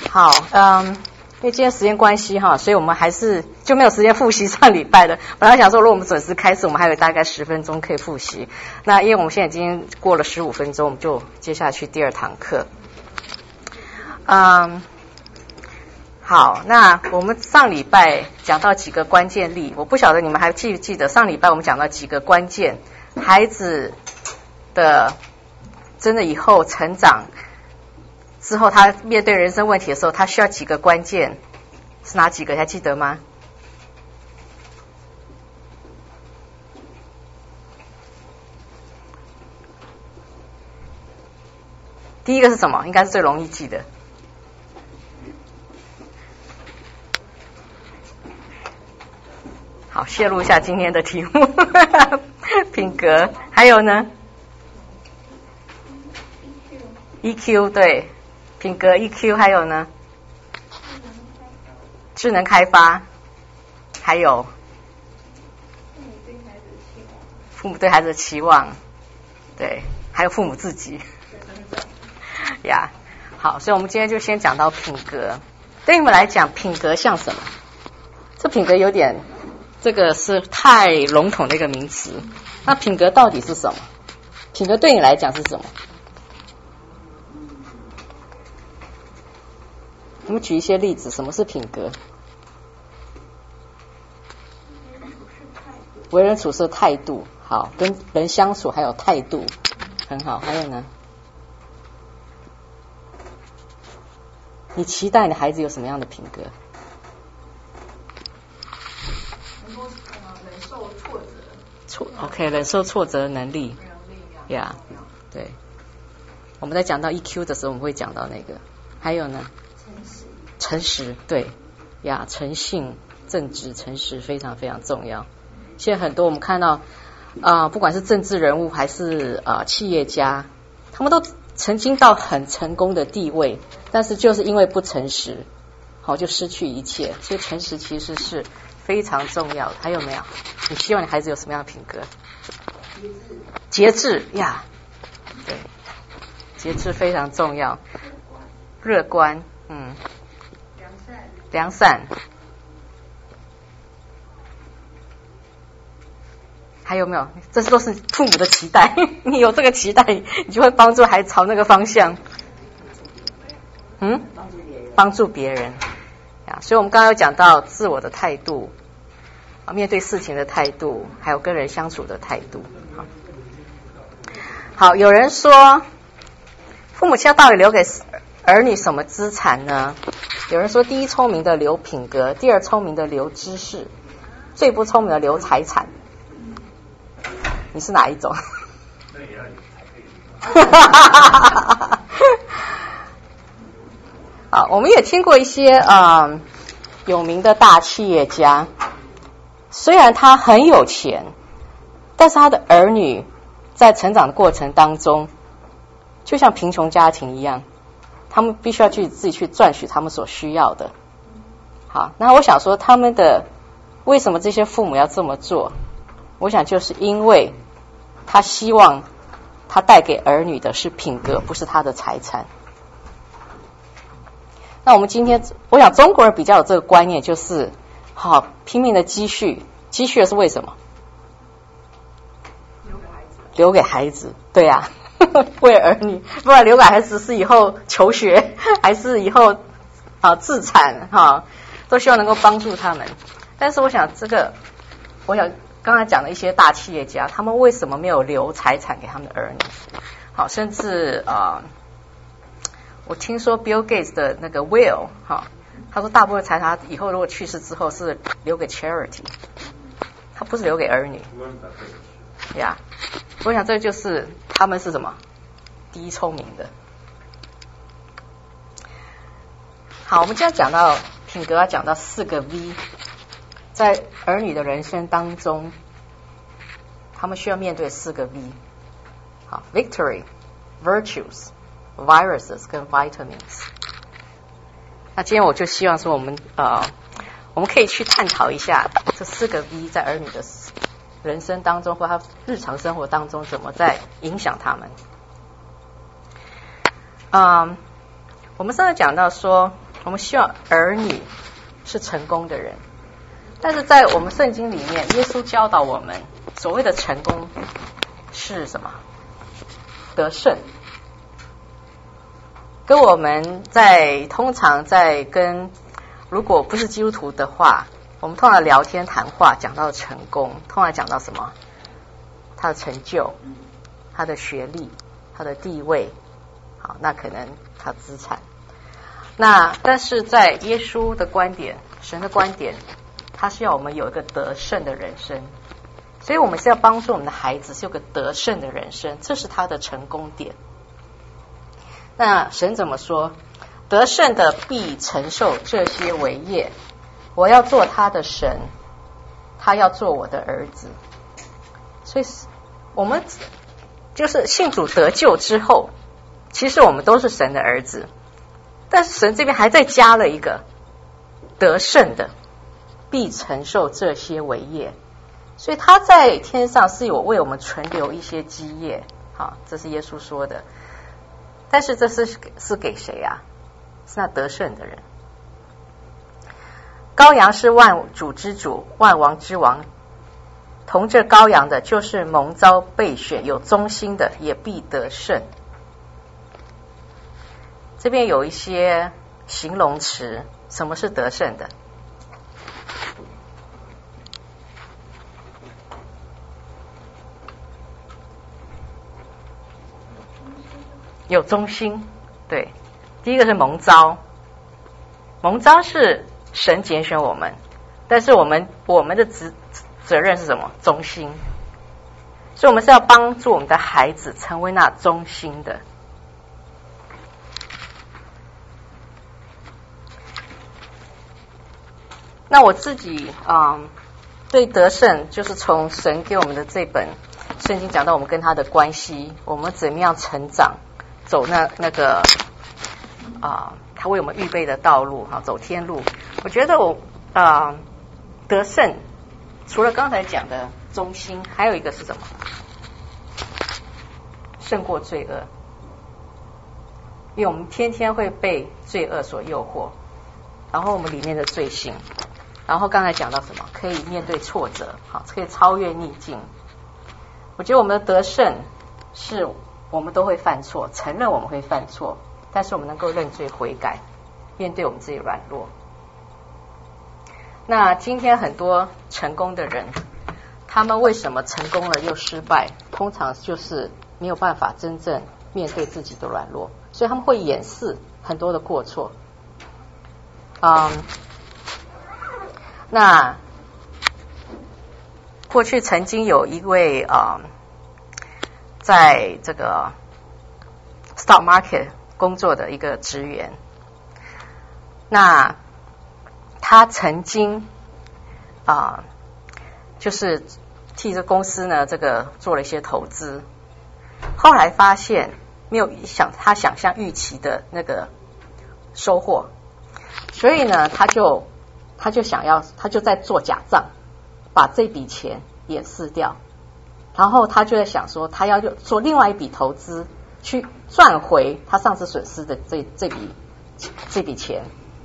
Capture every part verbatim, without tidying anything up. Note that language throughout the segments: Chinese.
好，嗯，因为今天时间关系哈，所以我们还是就没有时间复习上礼拜的。本来想说，如果我们准时开始，我们还有大概十分钟可以复习。那因为我们现在已经过了十五分钟，我们就接下去第二堂课。嗯，好，那我们上礼拜讲到几个关键例，我不晓得你们还记不记得上礼拜我们讲到几个关键，孩子的真的以后成长之后，他面对人生问题的时候，他需要几个关键，是哪几个？还记得吗？第一个是什么？应该是最容易记的。好，泄露一下今天的题目，品格。还有呢 ？E Q 对。品格 E Q 还有呢，智能开发，还有父母对孩子的期望，对，还有父母自己呀。yeah. 好，所以我们今天就先讲到品格。对你们来讲，品格像什么？这品格有点，这个是太笼统的一个名词。那品格到底是什么？品格对你来讲是什么？我们举一些例子，什么是品格？为人处事的态度，好，跟人相处还有态度，很好。还有呢？你期待你的孩子有什么样的品格？ 能够忍受挫折。 挫 ，OK， 忍受挫折的能力。呀， yeah, 对。我们在讲到 E Q 的时候，我们会讲到那个。还有呢？诚实，对呀，诚信、正直、诚实非常非常重要。现在很多我们看到啊、呃，不管是政治人物还是啊、呃、企业家，他们都曾经到很成功的地位，但是就是因为不诚实，好就失去一切。所以诚实其实是非常重要的。还有没有？你希望你孩子有什么样的品格？节制呀，对，节制非常重要。乐观，嗯。良善，还有没有？这都是父母的期待。你有这个期待，你就会帮助孩子朝那个方向。嗯，帮助别人啊。所以我们刚刚有讲到自我的态度啊，面对事情的态度，还有跟人相处的态度。好，好，有人说，父母亲要到底留给儿女什么资产呢？有人说，第一聪明的留品格，第二聪明的留知识，最不聪明的留财产。你是哪一种？好，我们也听过一些嗯有名的大企业家，虽然他很有钱，但是他的儿女在成长的过程当中，就像贫穷家庭一样。他们必须要去自己去赚取他们所需要的。好，那我想说，他们的为什么这些父母要这么做？我想就是因为他希望他带给儿女的是品格，不是他的财产。那我们今天，我想中国人比较有这个观念，就是好拼命的积蓄，积蓄的是为什么？ 留给孩子。 留给孩子，对呀、啊。为儿女，不管留给孩子是以后求学，还是以后啊自产哈、啊，都希望能够帮助他们。但是我想这个，我想刚才讲的一些大企业家，他们为什么没有留财产给他们的儿女？好，甚至啊，我听说 Bill Gates 的那个 will 哈、啊，他说大部分财产以后如果去世之后是留给 charity， 他不是留给儿女。呀、yeah. 我想这就是他们是什么第一聪明的。好，我们今天讲到品格，要讲到四个 V， 在儿女的人生当中，他们需要面对四个 V。好 ，Victory、Virtues、Viruses 跟 Vitamins。那今天我就希望说，我们呃，我们可以去探讨一下这四个 V 在儿女的人生当中或他日常生活当中怎么在影响他们。嗯，我们上次讲到说我们希望儿女是成功的人。但是在我们圣经里面，耶稣教导我们，所谓的成功是什么？得胜。跟我们在通常在跟如果不是基督徒的话，我们通常聊天谈话讲到成功，通常讲到什么？他的成就，他的学历，他的地位，好，那可能他资产。那但是在耶稣的观点，神的观点，他是要我们有一个得胜的人生，所以我们是要帮助我们的孩子是有个得胜的人生，这是他的成功点。那神怎么说？得胜的必承受这些为业，我要做他的神，他要做我的儿子。所以我们就是信主得救之后，其实我们都是神的儿子，但是神这边还再加了一个得胜的必承受这些为业，所以他在天上是有为我们存留一些基业，好，这是耶稣说的。但是这是是给谁啊？是那得胜的人。羔羊是万主之主，万王之王，同这羔羊的就是蒙召备选有忠心的，也必得胜。这边有一些形容词，什么是得胜的？有忠心，对，第一个是蒙召，蒙召是神拣选我们，但是我们我们的职责任是什么？忠心，所以我们是要帮助我们的孩子成为那忠心的。那我自己嗯，对得胜就是从神给我们的这本圣经讲到我们跟他的关系，我们怎么样成长，走那那个啊、呃，他为我们预备的道路哈，走天路。我觉得我啊、呃、得胜，除了刚才讲的忠心，还有一个是什么？胜过罪恶。因为我们天天会被罪恶所诱惑，然后我们里面的罪性，然后刚才讲到什么？可以面对挫折，好，可以超越逆境。我觉得我们的得胜是我们都会犯错，承认我们会犯错，但是我们能够认罪悔改，面对我们自己软弱。那今天很多成功的人，他们为什么成功了又失败？通常就是没有办法真正面对自己的软弱，所以他们会掩饰很多的过错。嗯，那过去曾经有一位啊、嗯，在这个 stock market 工作的一个职员，那他曾经啊、呃，就是替这公司呢这个做了一些投资，后来发现没有想他想象预期的那个收获，所以呢他就他就想要他就在做假账，把这笔钱掩饰掉，然后他就在想说他要做另外一笔投资去赚回他上次损失的这这笔这笔钱。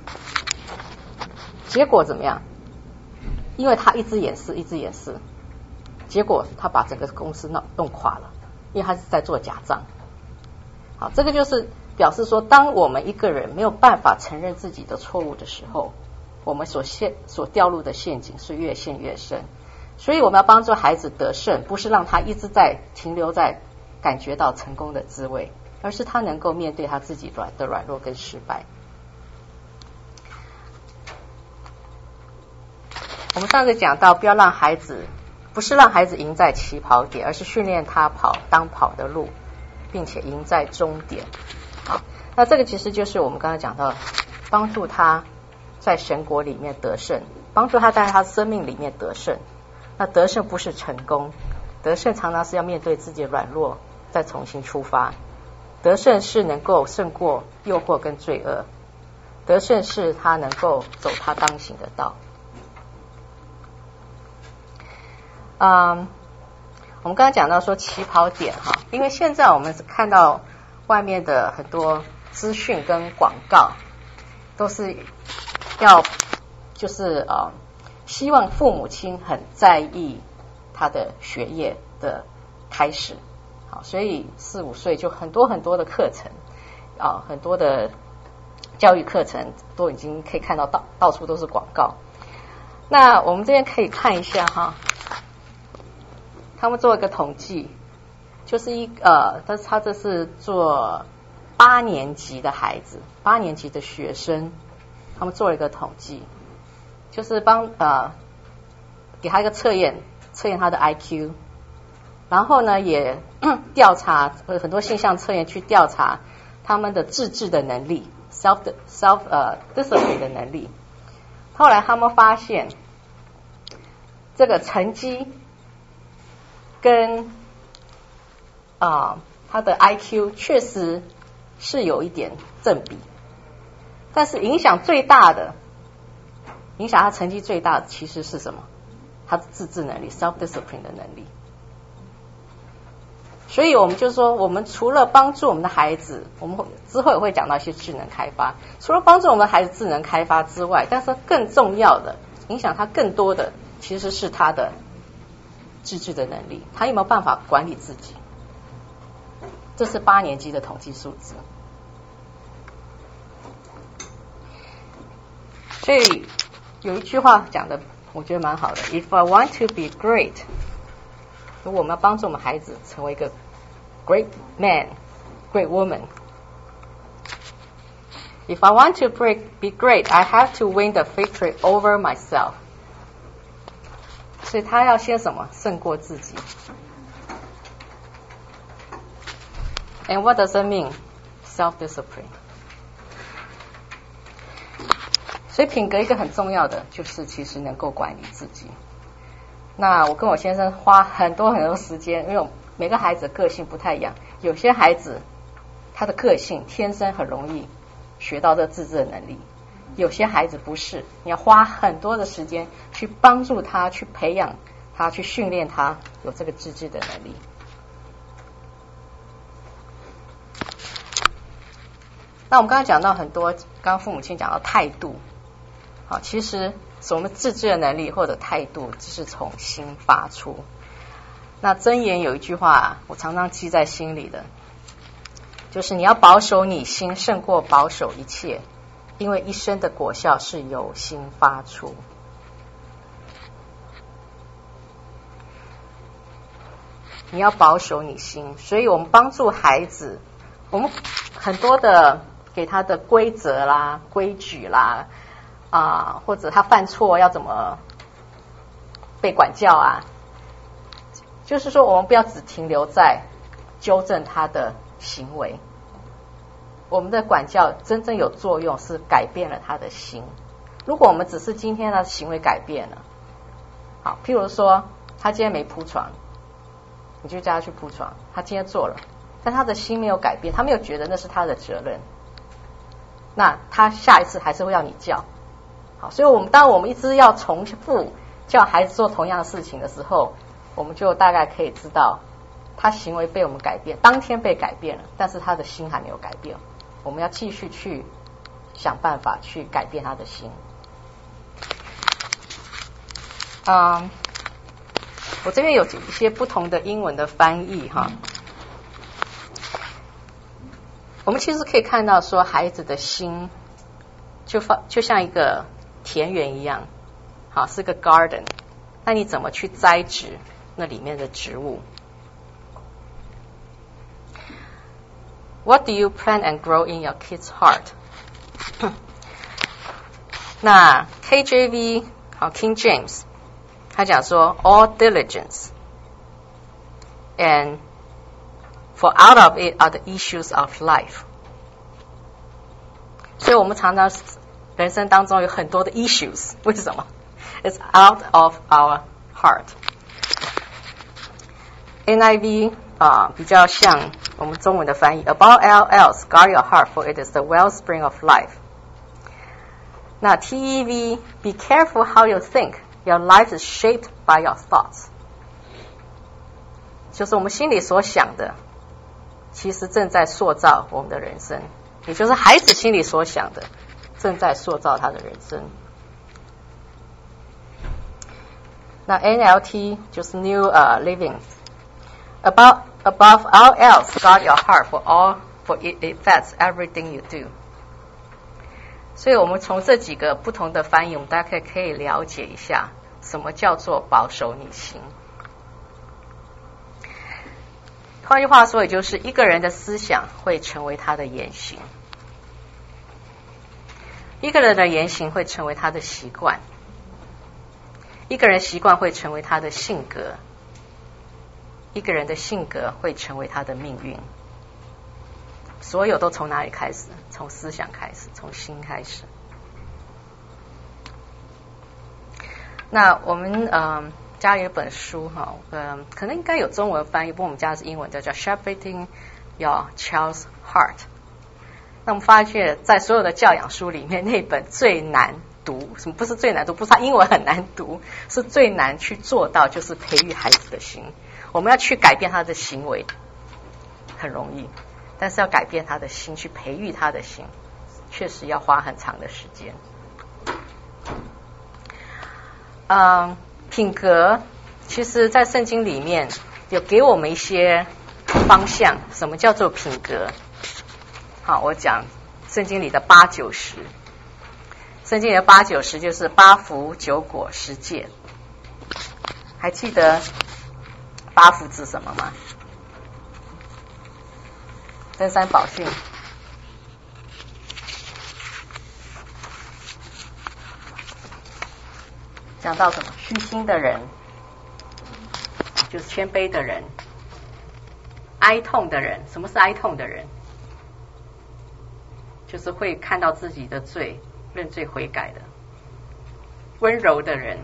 结果怎么样？因为他一直掩饰一直掩饰，结果他把整个公司弄弄垮了，因为他是在做假账。好，这个就是表示说，当我们一个人没有办法承认自己的错误的时候，我们所陷所掉入的陷阱是越陷越深。所以我们要帮助孩子得胜，不是让他一直在停留在感觉到成功的滋味，而是他能够面对他自己软的软弱跟失败。我们上次讲到，不要让孩子，不是让孩子赢在起跑点，而是训练他跑当跑的路，并且赢在终点。好，那这个其实就是我们刚才讲到，帮助他在神国里面得胜，帮助他在他生命里面得胜。那得胜不是成功，得胜常常是要面对自己的软弱，再重新出发。得胜是能够胜过诱惑跟罪恶，得胜是他能够走他当行的道。嗯，我们刚刚讲到说起跑点哈，因为现在我们看到外面的很多资讯跟广告， 都是要就是呃希望父母亲很在意他的学业的开始，好，所以四五岁就很多很多的课程啊，很多的教育课程都已经可以看到到到处都是广告。那我们这边可以看一下哈，他们做一个统计，就是一呃，他他这是做八年级的孩子，八年级的学生，他们做了一个统计，就是帮呃给他一个测验，测验他的 I Q， 然后呢也调查很多性向测验去调查他们的自制的能力 ，self self 呃 discipline 的能力。后来他们发现，这个成绩跟啊、呃、他的 I Q 确实是有一点正比，但是影响最大的，影响他成绩最大的其实是什么？他的自制能力 self discipline 的能力。所以我们就说，我们除了帮助我们的孩子，我们之后也会讲到一些智能开发，除了帮助我们的孩子智能开发之外，但是更重要的，影响他更多的其实是他的自制的能力，他有没有办法管理自己。这是八年级的统计数字。所以有一句话讲的我觉得蛮好的， If I want to be great， 如果我们要帮助我们孩子成为一个 great man great woman， If I want to break, be great, I have to win the victory over myself。 所以他要先什么？胜过自己。 And what does it mean? Self-discipline。 所以品格一个很重要的就是其实能够管理自己。那我跟我先生花很多很多时间，因为每个孩子的个性不太一样，有些孩子他的个性天生很容易学到这自制的能力，有些孩子不是，你要花很多的时间去帮助他，去培养他，去训练他有这个自制的能力。那我们刚刚讲到很多，刚刚父母亲讲到态度，好，其实是我们自制的能力或者态度，只是从心发出。那箴言有一句话，我常常记在心里的，就是你要保守你心，胜过保守一切，因为一生的果效是由心发出。你要保守你心，所以我们帮助孩子，我们很多的给他的规则啦、规矩啦啊，或者他犯错要怎么被管教啊，就是说我们不要只停留在纠正他的行为，我们的管教真正有作用是改变了他的心。如果我们只是今天的行为改变了，好，譬如说他今天没铺床，你就叫他去铺床，他今天做了，但他的心没有改变，他没有觉得那是他的责任，那他下一次还是会要你叫。好，所以我们当我们一直要重复叫孩子做同样的事情的时候，我们就大概可以知道他行为被我们改变，当天被改变了，但是他的心还没有改变，我们要继续去想办法去改变他的心。嗯，我这边有一些不同的英文的翻译哈。我们其实可以看到说，孩子的心就放就像一个田园一样，好，是个 garden， 那你怎么去栽植那里面的植物？ What do you plant and grow in your kid's heart？ 那 K J V 好 King James 他讲说 all diligence and for out of it are the issues of life。 所以我们常常人生当中有很多的 issues， 为什么？ It's out of our heart。 N I V 啊、呃，比较像我们中文的翻译 Above all else guard your heart for it is the wellspring of life。 那 T E V Be careful how you think your life is shaped by your thoughts， 就是我们心里所想的其实正在塑造我们的人生，也就是孩子心里所想的正在塑造他的人生。那 N L T 就是 New、uh, Living above above all else guard your heart for all for it affects everything you do。所以我们从这几个不同的翻译，我们大家可以可以了解一下什么叫做保守你心。换句话说，也就是一个人的思想会成为他的言行，一个人的言行会成为他的习惯，一个人习惯会成为他的性格，一个人的性格会成为他的命运。所有都从哪里开始？从思想开始，从心开始。那我们呃家里有本书哈，呃可能应该有中文翻译，不过我们家的是英文的，叫 Shepherding Your Child's Heart。那我们发现，在所有的教养书里面，那本最难读，什么不是最难读？不是它英文很难读，是最难去做到，就是培育孩子的心。我们要去改变他的行为，很容易。但是要改变他的心，去培育他的心，确实要花很长的时间。嗯，品格其实在圣经里面有给我们一些方向。什么叫做品格？好，我讲圣经里的八九十。圣经里的八九十就是八福九果十戒。还记得八福指什么吗？登山宝训讲到什么？虚心的人就是谦卑的人，哀痛的人。什么是哀痛的人？就是会看到自己的罪，认罪悔改的。温柔的人，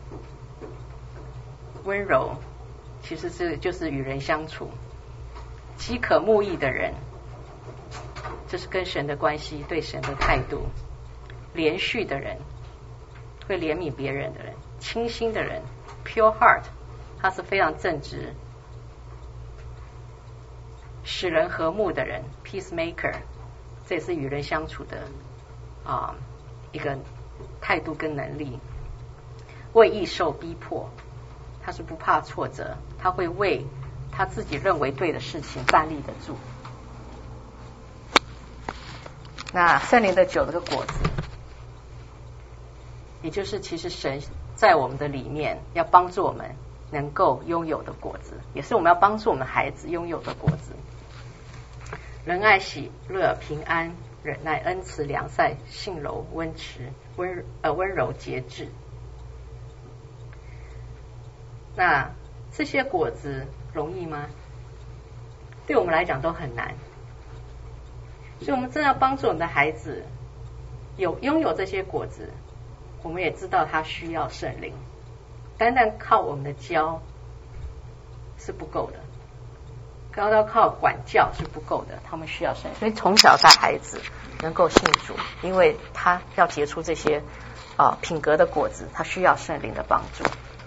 温柔其实是就是与人相处。饥渴慕义的人，这是跟神的关系，对神的态度。连续的人，会怜悯别人的人。清心的人 pure heart， 他是非常正直。使人和睦的人 peacemaker， 这也是与人相处的啊、呃、一个态度跟能力。为义受逼迫，他是不怕挫折，他会为他自己认为对的事情站立得住。那圣灵的九个果子，也就是其实神在我们的里面要帮助我们能够拥有的果子，也是我们要帮助我们孩子拥有的果子。仁爱、喜乐、平安、忍耐、恩慈、良善、信柔、温慈、温呃温柔、节制。那这些果子容易吗？对我们来讲都很难。所以我们真的要帮助我们的孩子有拥有这些果子。我们也知道他需要圣灵，单单靠我们的教是不够的，高到靠管教是不够的，他们需要圣灵。所以从小带孩子能够信主，因为他要结出这些啊、呃、品格的果子，他需要圣灵的帮助。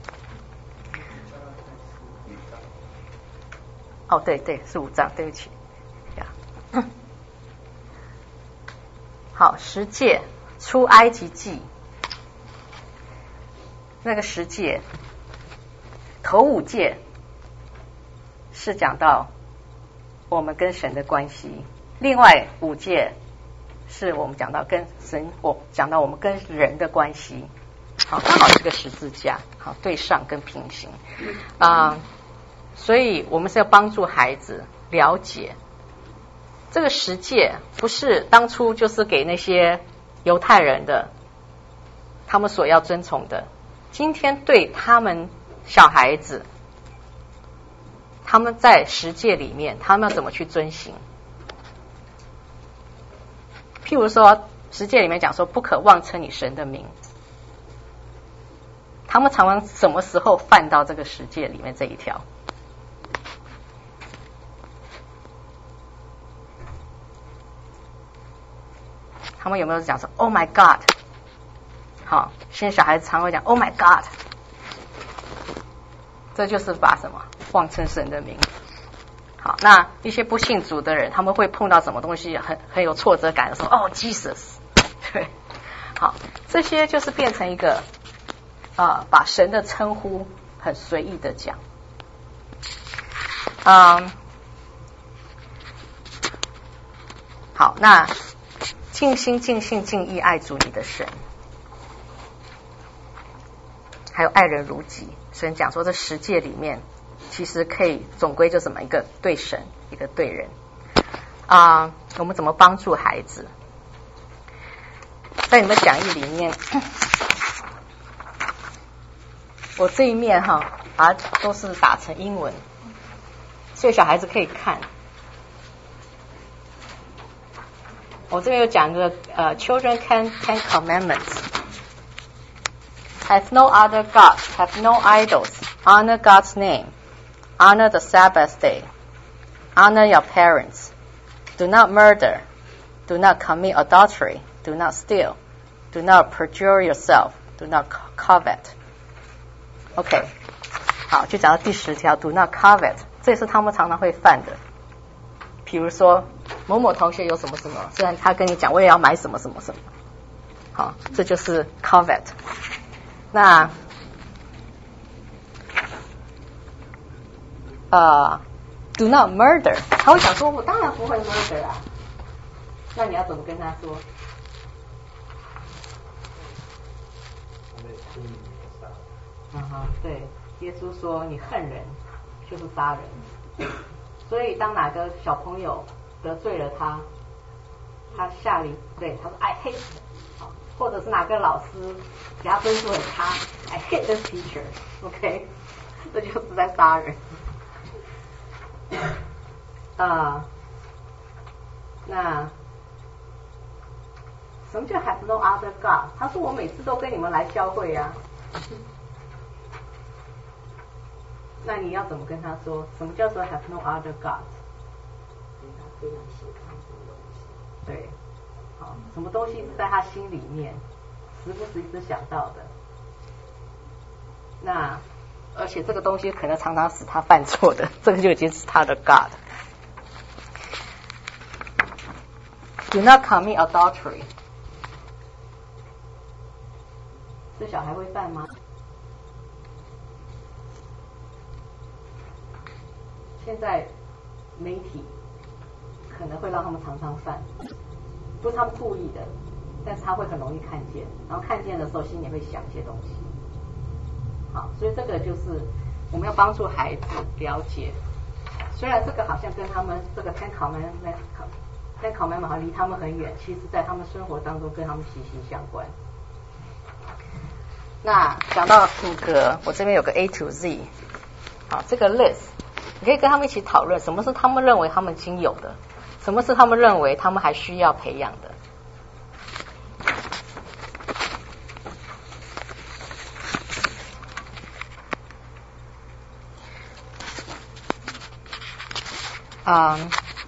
哦，对对，是五章，对不起。呀，好，十诫出埃及记，那个十诫，头五诫是讲到我们跟神的关系，另外五诫是我们讲到跟神，我讲到我们跟人的关系。好，刚好是个十字架，好，对上跟平行啊。呃所以我们是要帮助孩子了解这个十诫，不是当初就是给那些犹太人的，他们所要遵从的。今天对他们小孩子，他们在十诫里面，他们要怎么去遵行？譬如说，十诫里面讲说不可妄称你神的名，他们常常什么时候犯到这个十诫里面这一条？他们有没有讲说 Oh my God？ 好，现在小孩子常会讲 Oh my God， 这就是把什么妄称神的名。好，那一些不信主的人，他们会碰到什么东西很很有挫折感的时候，哦 Jesus， 对， 好，这些就是变成一个啊、呃，把神的称呼很随意的讲。嗯，好，那尽心尽性尽意爱主你的神，还有爱人如己。神讲说这十诫里面其实可以总归就怎么一个对神，一个对人啊、呃。我们怎么帮助孩子？在你们讲义里面，我这一面哈，把它都是打成英文，所以小孩子可以看。我这边有讲一个呃 ，Children can Ten Commandments。Have no other gods, have no idols, honor God's name, honor the Sabbath day, honor your parents, do not murder, do not commit adultery, do not steal, do not perjure yourself, do not covet. OK， 好，就讲到第十条 ，do not covet， 这是他们常常会犯的。比如说某某同学有什么什么，虽然他跟你讲我也要买什么什么什么，好，这就是 covet。那呃 ，do not murder， 他会想说，我当然不会 murder 啊。那你要怎么跟他说？嗯哼，对，耶稣说你恨人就是杀人，所以当哪个小朋友得罪了他，他下令对他说 I hate him， 或者是哪个老师给他分数很差 I hate this teacher，OK， 这就是在杀人。啊、呃，那什么叫 have no other God？ 他说我每次都跟你们来教会呀、啊。那你要怎么跟他说？什么叫做 have no other God？ 对，好，什么东西是在他心里面，时不时一直想到的。那而且这个东西可能常常使他犯错的，这个就已经是他的 God。Do not commit adultery。这小孩会犯吗？现在媒体可能会让他们常常犯，不是他们故意的，但是他会很容易看见，然后看见的时候心里会想一些东西。好，所以这个就是我们要帮助孩子了解，虽然这个好像跟他们这个 Ten Commandments Ten Commandments 好像离他们很远，其实在他们生活当中跟他们息息相关。那讲到那个，我这边有个 A to Z， 好，这个 list。你可以跟他们一起讨论，什么是他们认为他们已经有的，什么是他们认为他们还需要培养的。嗯，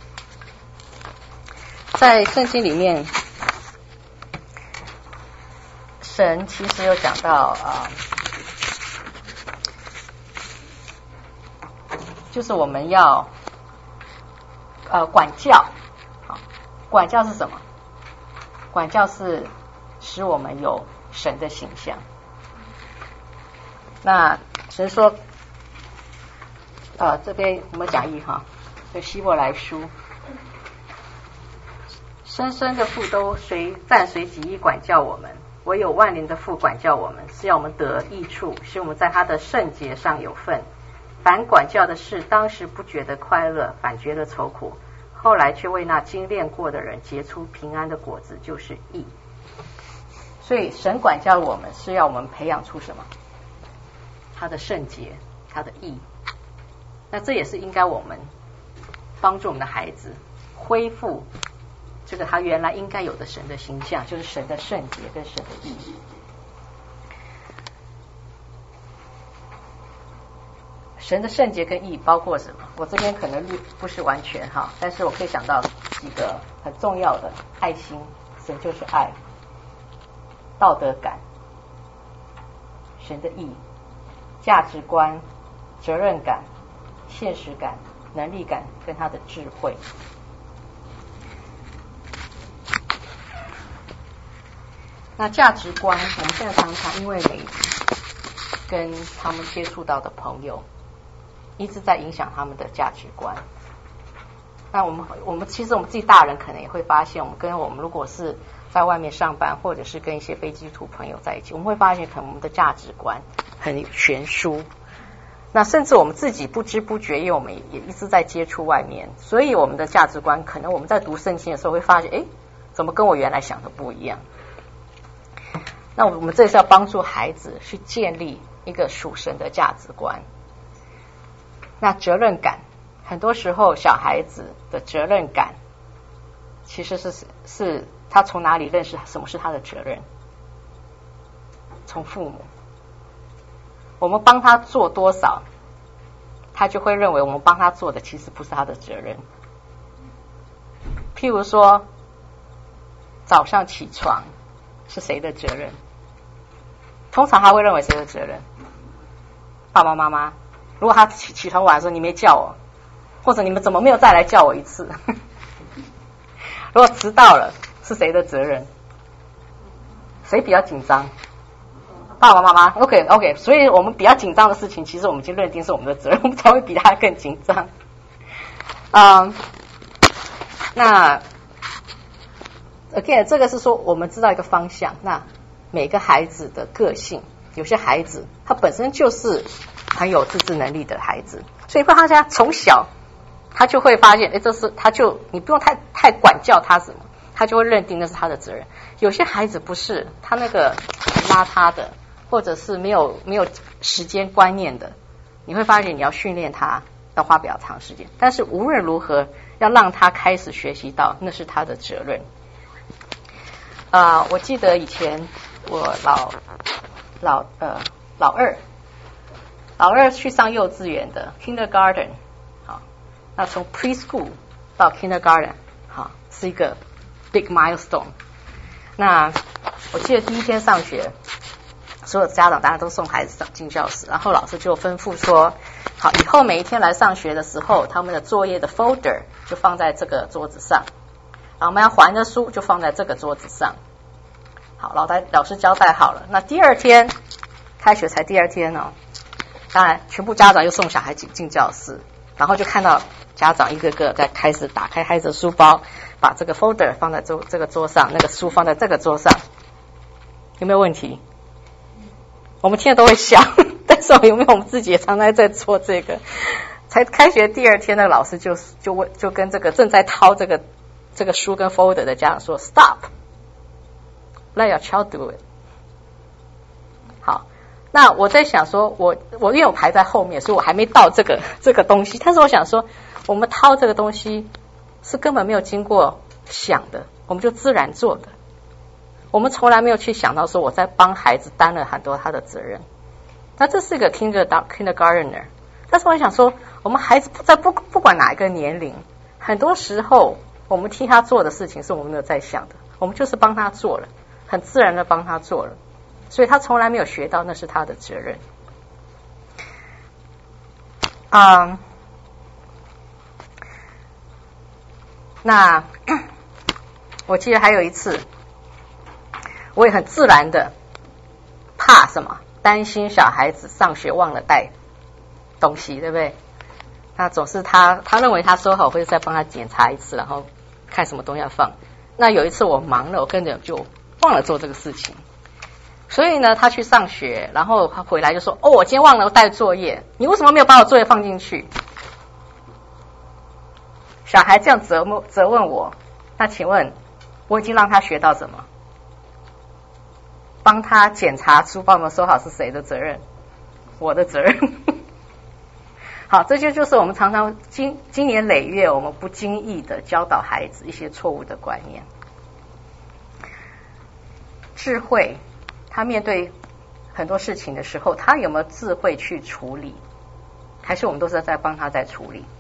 在圣经里面，神其实有讲到啊。就是我们要呃管教，好，管教是什么？管教是使我们有神的形象。那神说，呃，这边我们讲义哈，就希伯来书，生生的父都随暂随己意管教我们，唯有万灵的父管教我们，是要我们得益处，使我们在他的圣洁上有份。凡管教的事，当时不觉得快乐，反觉得愁苦，后来却为那精炼过的人结出平安的果子，就是义。所以神管教我们，是要我们培养出什么？他的圣洁，他的义。那这也是应该我们帮助我们的孩子恢复这个他原来应该有的神的形象，就是神的圣洁跟神的义。神的圣洁跟义包括什么？我这边可能不是完全哈，但是我可以想到几个很重要的：爱心，神就是爱；道德感，神的义；价值观、责任感、现实感、能力感跟他的智慧。 那价值观，我们现在常常因为媒体跟他们接触到的朋友，一直在影响他们的价值观。那我们我们其实我们自己大人可能也会发现，我们跟我们如果是在外面上班，或者是跟一些非基督徒朋友在一起，我们会发现可能我们的价值观很悬殊。那甚至我们自己不知不觉，因为我们也一直在接触外面，所以我们的价值观可能我们在读圣经的时候会发现，哎，怎么跟我原来想的不一样？那我们这是要帮助孩子去建立一个属神的价值观。那责任感，很多时候小孩子的责任感其实是是他从哪里认识什么是他的责任？从父母。我们帮他做多少，他就会认为我们帮他做的其实不是他的责任。譬如说，早上起床是谁的责任？通常他会认为谁的责任？爸爸妈妈。如果他起起床晚的时候你没叫我，或者你们怎么没有再来叫我一次？如果迟到了是谁的责任？谁比较紧张？爸爸妈妈。 OK OK， 所以我们比较紧张的事情，其实我们已经认定是我们的责任，我们才会比他更紧张。嗯，那 again 这个是说我们知道一个方向。那每个孩子的个性，有些孩子他本身就是很有自制能力的孩子，所以他家从小他就会发现，哎，这是他就你不用太太管教他什么，他就会认定那是他的责任。有些孩子不是，他那个邋遢的，或者是没有没有时间观念的，你会发现你要训练他要花比较长时间，但是无论如何要让他开始学习到那是他的责任。啊、呃，我记得以前我老老呃老二老二去上幼稚园的 kindergarten， 好，那从 preschool 到 kindergarten， 好，是一个 big milestone。那我记得第一天上学，所有的家长大家都送孩子上进教室，然后老师就吩咐说，好，以后每一天来上学的时候，他们的作业的 folder 就放在这个桌子上，然后我们要还的书就放在这个桌子上。好，老师老师交代好了，那第二天开学才第二天哦，当然全部家长又送小孩进进教室，然后就看到家长一个个在开始打开孩子的书包，把这个 folder 放在桌这个桌上，那个书放在这个桌上，有没有问题？我们听了都会笑，但是有没有我们自己也常常在做这个？才开学第二天，那个老师就就问就跟这个正在掏这个这个书跟 folder 的家长说 ，Stop，let your child do it。好，那我在想说，我我因为我排在后面，所以我还没到这个这个东西。但是我想说，我们掏这个东西是根本没有经过想的，我们就自然做的。我们从来没有去想到说我在帮孩子担了很多他的责任。那这是一个 kindergartner， 但是我想说，我们孩子在不不管哪一个年龄，很多时候我们替他做的事情是我们没有在想的，我们就是帮他做了，很自然的帮他做了，所以他从来没有学到那是他的责任。嗯，那我记得还有一次，我也很自然的怕什么，担心小孩子上学忘了带东西，对不对？那总是他他认为他收好会再帮他检查一次，然后看什么东西要放。那有一次我忙了，我跟着就忘了做这个事情，所以呢他去上学，然后他回来就说，哦，我今天忘了带作业，你为什么没有把我作业放进去？小孩这样责问责问我，那请问我已经让他学到什么？帮他检查书包有没有收好是谁的责任？我的责任。好，这就就是我们常常经经年累月，我们不经意的教导孩子一些错误的观念。智慧，他面对很多事情的时候，他有没有智慧去处理？还是我们都是在帮他在处理？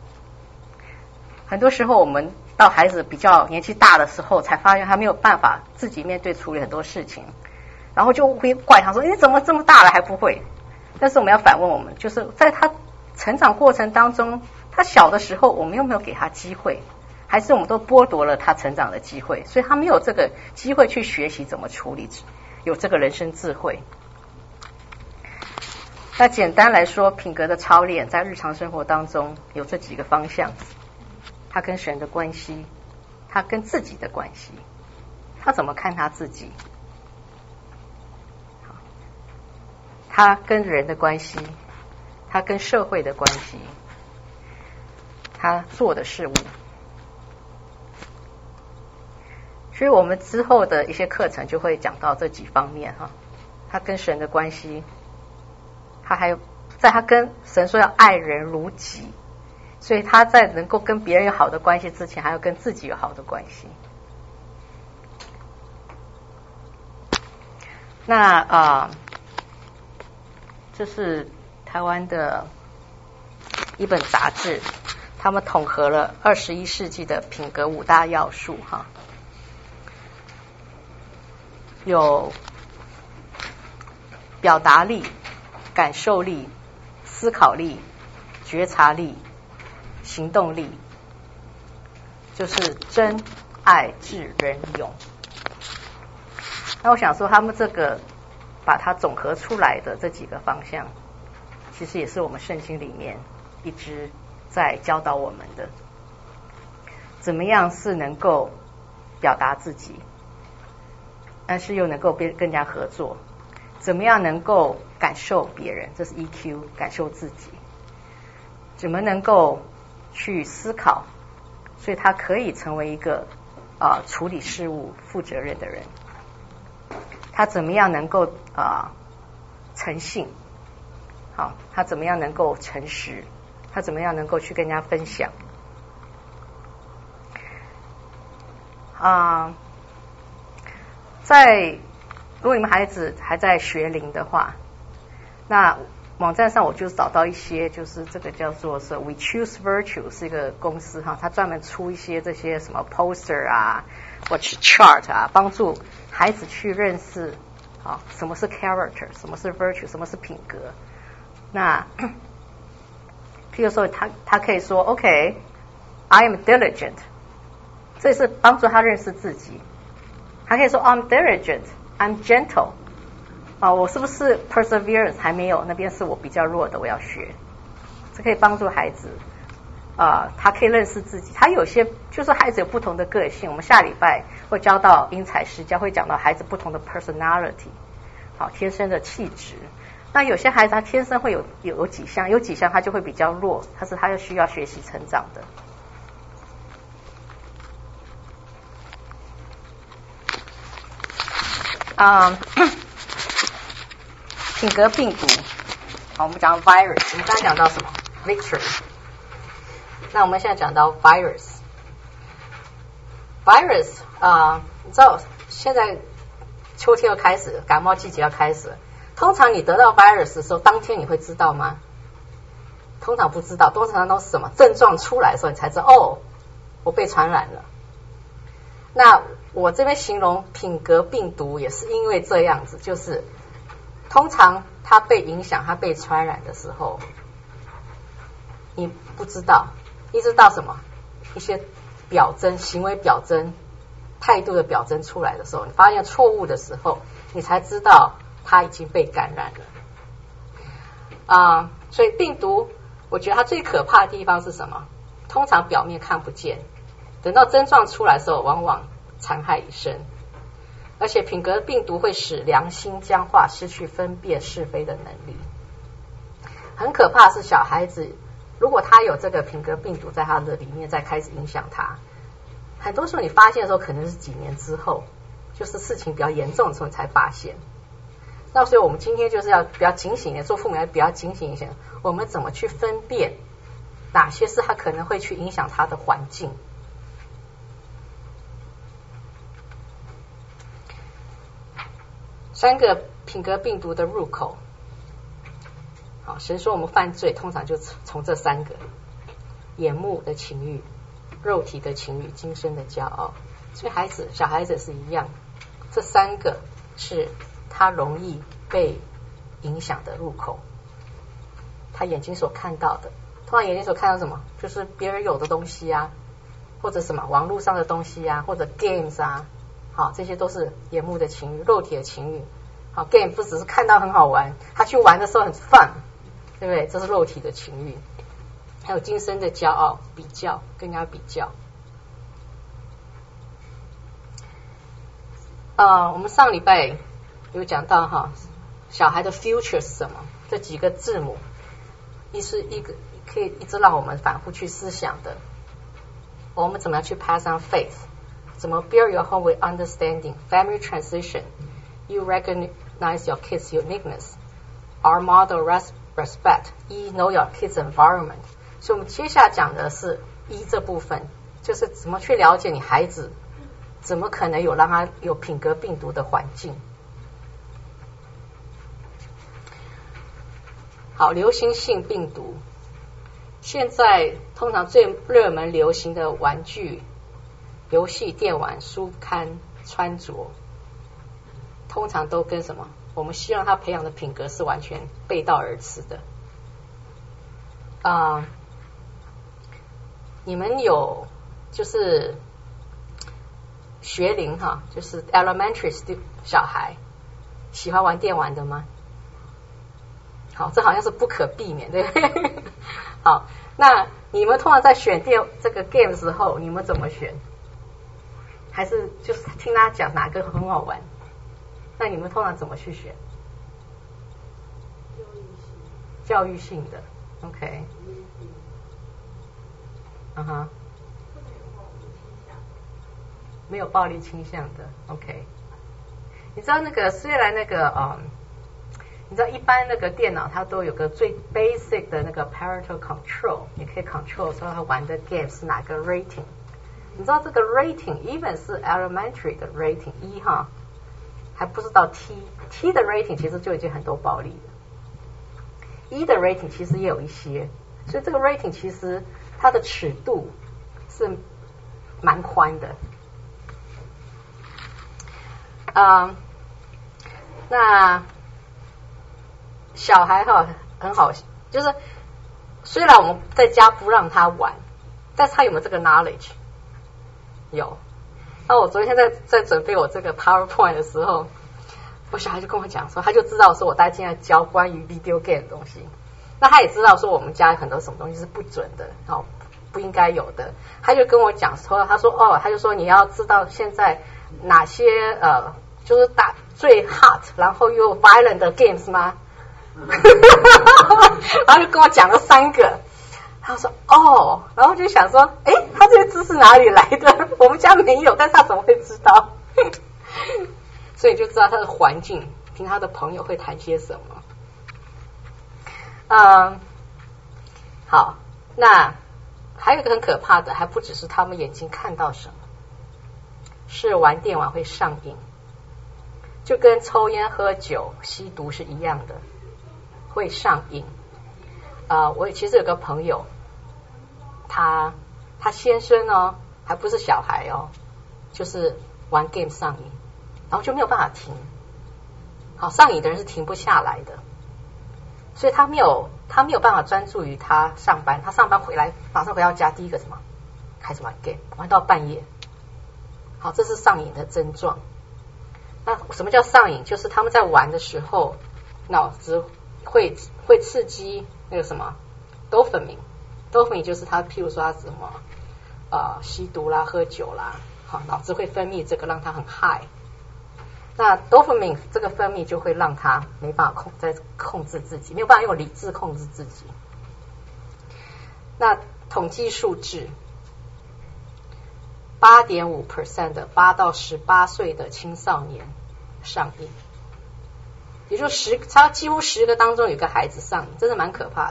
很多时候我们到孩子比较年纪大的时候，才发现他没有办法自己面对处理很多事情，然后就会怪他说，你怎么这么大了还不会？但是我们要反问我们，就是在他成长过程当中，他小的时候我们有没有给他机会还是我们都剥夺了他成长的机会，所以他没有这个机会去学习怎么处理，有这个人生智慧。那简单来说，品格的操练在日常生活当中有这几个方向：他跟神的关系，他跟自己的关系，他怎么看他自己，他跟人的关系，他跟社会的关系，他做的事物。所以我们之后的一些课程就会讲到这几方面哈，他跟神的关系，他还有在他跟神说要爱人如己，所以他在能够跟别人有好的关系之前，还要跟自己有好的关系。那啊、呃，这是台湾的一本杂志，他们统合了二十一世纪的品格五大要素哈。有表达力、感受力、思考力、觉察力、行动力，就是真、爱、智、仁、勇。那我想说，他们这个把它总合出来的这几个方向，其实也是我们圣经里面一直在教导我们的，怎么样是能够表达自己，但是又能够跟更加合作，怎么样能够感受别人，这是 E Q， 感受自己，怎么能够去思考，所以他可以成为一个啊、呃、处理事务负责任的人。他怎么样能够啊、呃、诚信，好，他怎么样能够诚实，他怎么样能够去跟人家分享啊。呃在如果你们孩子还在学龄的话，那网站上我就找到一些，就是这个叫做是 We Choose Virtue 是一个公司哈，它专门出一些这些什么 poster 啊，或者 chart 啊，帮助孩子去认识啊什么是 character， 什么是 virtue， 什么是品格。那譬如说他他可以说 OK，I am diligent， 这是帮助他认识自己。还可以说 I'm diligent, I'm gentle， 啊，我是不是 perseverance 还没有，那边是我比较弱的，我要学。这可以帮助孩子，啊，他可以认识自己。他有些就是孩子有不同的个性，我们下礼拜会教到因材施教，会讲到孩子不同的 personality， 好，天生的气质。那有些孩子他天生会有有有几项，有几项他就会比较弱，他是他就需要学习成长的。啊、嗯，品格病毒，好，我们讲 virus， 我们刚才讲到什么 victory， 那我们现在讲到 virus，virus virus, 啊、呃，你知道现在秋天要开始，感冒季节要开始，通常你得到 virus 的时候，当天你会知道吗？通常不知道，通常都是什么症状出来的时候，你才知道哦，我被传染了。那我这边形容品格病毒也是因为这样子，就是通常它被影响，它被传染的时候，你不知道，一直到什么一些表征、行为表征、态度的表征出来的时候，你发现错误的时候，你才知道它已经被感染了。啊、呃，所以病毒，我觉得它最可怕的地方是什么？通常表面看不见，等到症状出来的时候，往往残害一生。而且品格病毒会使良心僵化，失去分辨是非的能力。很可怕的是小孩子，如果他有这个品格病毒在他的里面，再开始影响他，很多时候你发现的时候可能是几年之后，就是事情比较严重的时候你才发现。那所以我们今天就是要比较警醒一点，做父母要比较警醒一些，我们怎么去分辨哪些是他可能会去影响他的环境。三个品格病毒的入口，好，神说我们犯罪通常就从这三个：眼目的情欲、肉体的情欲、今生的骄傲。所以孩子、小孩子是一样，这三个是他容易被影响的入口。他眼睛所看到的，通常眼睛所看到什么？就是别人有的东西啊， 或者什么网络上的东西啊，或者 games 啊，好，这些都是眼目的情欲，肉体的情欲。好 ，game 不只是看到很好玩，他去玩的时候很 fun， 对不对？这是肉体的情欲。还有今生的骄傲，比较，跟人家比较。呃，我们上礼拜有讲到哈，小孩的 future 是什么？这几个字母，一是一个可以一直让我们反复去思想的。我们怎么样去 pass on faith？ 怎么 build your home with understanding? Family transition. You recognize your kids' uniqueness. Our model respect. E know your kids' environment. 所以我们接下来讲的是一这部分，就是怎么去了解你孩子，怎么可能有让他有品格病毒的环境。好，流行性病毒，现在通常最热门流行的玩具、游戏、电玩、书刊、穿着，通常都跟什么？我们希望他培养的品格是完全背道而驰的。啊、呃，你们有就是学龄哈，就是 elementary 小孩喜欢玩电玩的吗？好，这好像是不可避免，对不对？好，那你们通常在选电这个 game 的时候，你们怎么选？还是就是听他讲哪个很好玩？那你们通常怎么去选？教育性的 ，OK， 嗯哼，没有暴力倾向的 ，OK。你知道那个虽然那个嗯。你知道一般那个电脑它都有个最 basic 的那个 parental control， 你可以 control 说他玩的 game 是哪个 rating。你知道这个 rating even 是 elementary 的 rating 一哈，还不是到 T T 的 rating 其实就已经很多暴力了，一的 rating 其实也有一些，所以这个 rating 其实它的尺度是蛮宽的。嗯，那小孩哈很好，就是虽然我们在家不让他玩，但是他有没有这个 knowledge？ 有。那我昨天在在准备我这个 PowerPoint 的时候，我小孩就跟我讲说，他就知道说我大概今天教关于 video game 的东西，那他也知道说我们家很多什么东西是不准的，哦，不应该有的。他就跟我讲说，他说哦，他就说你要知道现在哪些呃就是打最 hot 然后又 violent 的 games 吗？然后就跟我讲了三个，他说哦，然后就想说，哎，他这些知识哪里来的？我们家没有，但是他怎么会知道？所以就知道他的环境，听他的朋友会谈些什么。嗯，好，那还有一个很可怕的，还不只是他们眼睛看到什么，是玩电玩会上瘾，就跟抽烟、喝酒、吸毒是一样的。会上瘾啊、呃！我其实有个朋友，他他先生哦，还不是小孩哦，就是玩 game 上瘾，然后就没有办法停。好，上瘾的人是停不下来的，所以他没有他没有办法专注于他上班。他上班回来，马上回到家，第一个什么？开始玩 game， 玩到半夜。好，这是上瘾的症状。那什么叫上瘾？就是他们在玩的时候，脑子会会刺激那个什么 dopamine， dopamine 就是他，譬如说他什么呃吸毒啦、喝酒啦，好，脑子会分泌这个让他很 high。那 dopamine 这个分泌就会让他没办法控再控制自己，没有办法用理智控制自己。那统计数字，八点五 percent 的八到十八岁的青少年上瘾。也就十，他几乎十个当中有个孩子上瘾，真的蛮可怕的。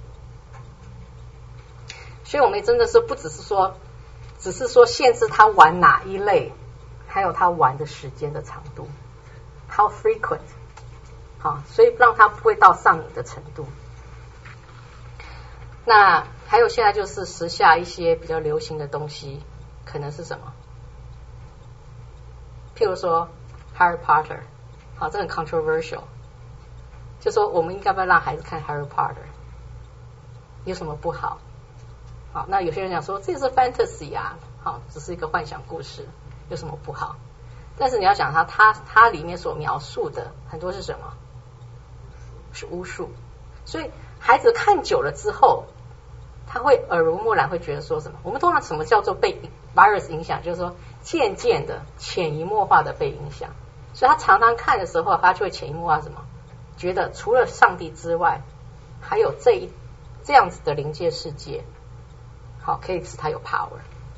所以我们真的是不只是说，只是说限制他玩哪一类，还有他玩的时间的长度 ，how frequent， 好，所以让他不会到上瘾的程度。那还有现在就是时下一些比较流行的东西，可能是什么？譬如说 Harry Potter。好，这很 controversial， 就说我们应该不要让孩子看 Harry Potter， 有什么不好？好，那有些人讲说这是 fantasy 啊， 好，只是一个幻想故事，有什么不好？但是你要想它，它它里面所描述的很多是什么？是巫术。所以孩子看久了之后，他会耳濡目染，会觉得说什么？我们通常什么叫做被 virus 影响？就是说渐渐的、潜移默化的被影响。所以他常常看的时候，他就会潜移默化什么？觉得除了上帝之外，还有这一这样子的灵界世界，好，可以使他有 power。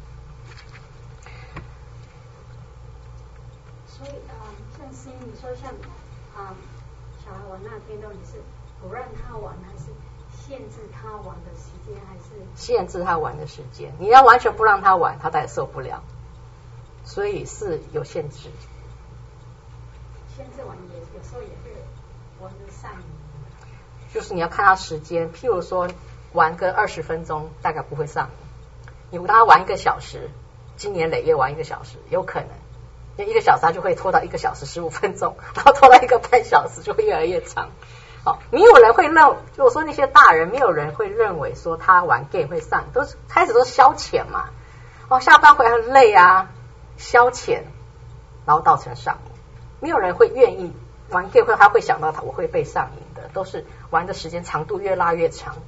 所以啊、呃，像是你说像啊、呃，小孩玩那个电动，你是不让他玩，还是限制他玩的时间，还是限制他玩的时间？你要完全不让他玩，他他也受不了，所以是有限制。 限制玩也有时候也会玩得上瘾。 就是你要看他时间，譬如说玩个二十分钟，大概不会上瘾。你让他玩一个小时，今年累月玩一个小时，有可能。因为一个小时他就会拖到一个小时十五分钟，然后拖到一个半小时就会越来越长。好，没有人会认，就我说那些大人，没有人会认为说他玩 game 会上瘾，都是开始都是消遣嘛。哦，下班回来很累啊，消遣，然后造成上瘾。没有人会愿意玩 game 会，他会想到他我会被上瘾的，都是玩的时间长度越拉越长。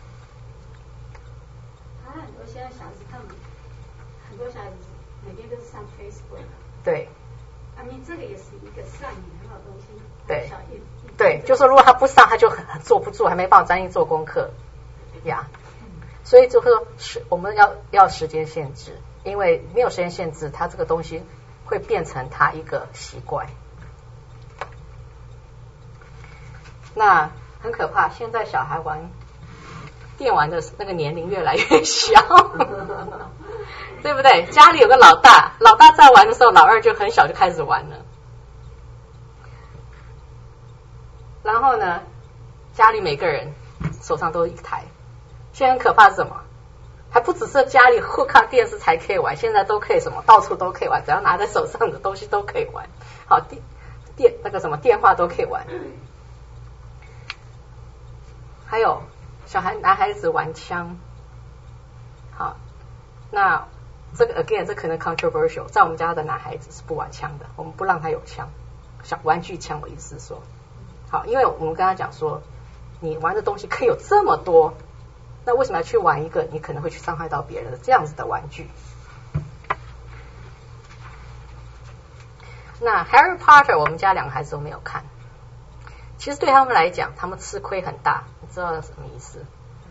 他很多现在小孩子，他们很多小孩子每天都是上 Facebook。 对， 啊，你这个也是一个上瘾很好的东西。 对，对，就说如果他不上，他就很坐不住，还没办法专心做功课呀。所以就是说，是我们要要时间限制，因为没有时间限制，他这个东西会变成他一个习惯。那很可怕，现在小孩玩电玩的那个年龄越来越小。对不对？家里有个老大，老大在玩的时候，老二就很小就开始玩了。然后呢，家里每个人手上都一台。现在很可怕是什么？还不只是家里后看电视才可以玩，现在都可以什么，到处都可以玩，只要拿在手上的东西都可以玩。好，电电那个什么电话都可以玩。还有小孩男孩子玩枪，好，那。这个 again 这可能 controversial， 在我们家的男孩子是不玩枪的，我们不让他有枪，小玩具枪我意思是说，好，因为我们跟他讲说，你玩的东西可以有这么多，那为什么要去玩一个你可能会去伤害到别人的这样子的玩具？那 Harry Potter 我们家两个孩子都没有看，其实对他们来讲，他们吃亏很大，你知道什么意思？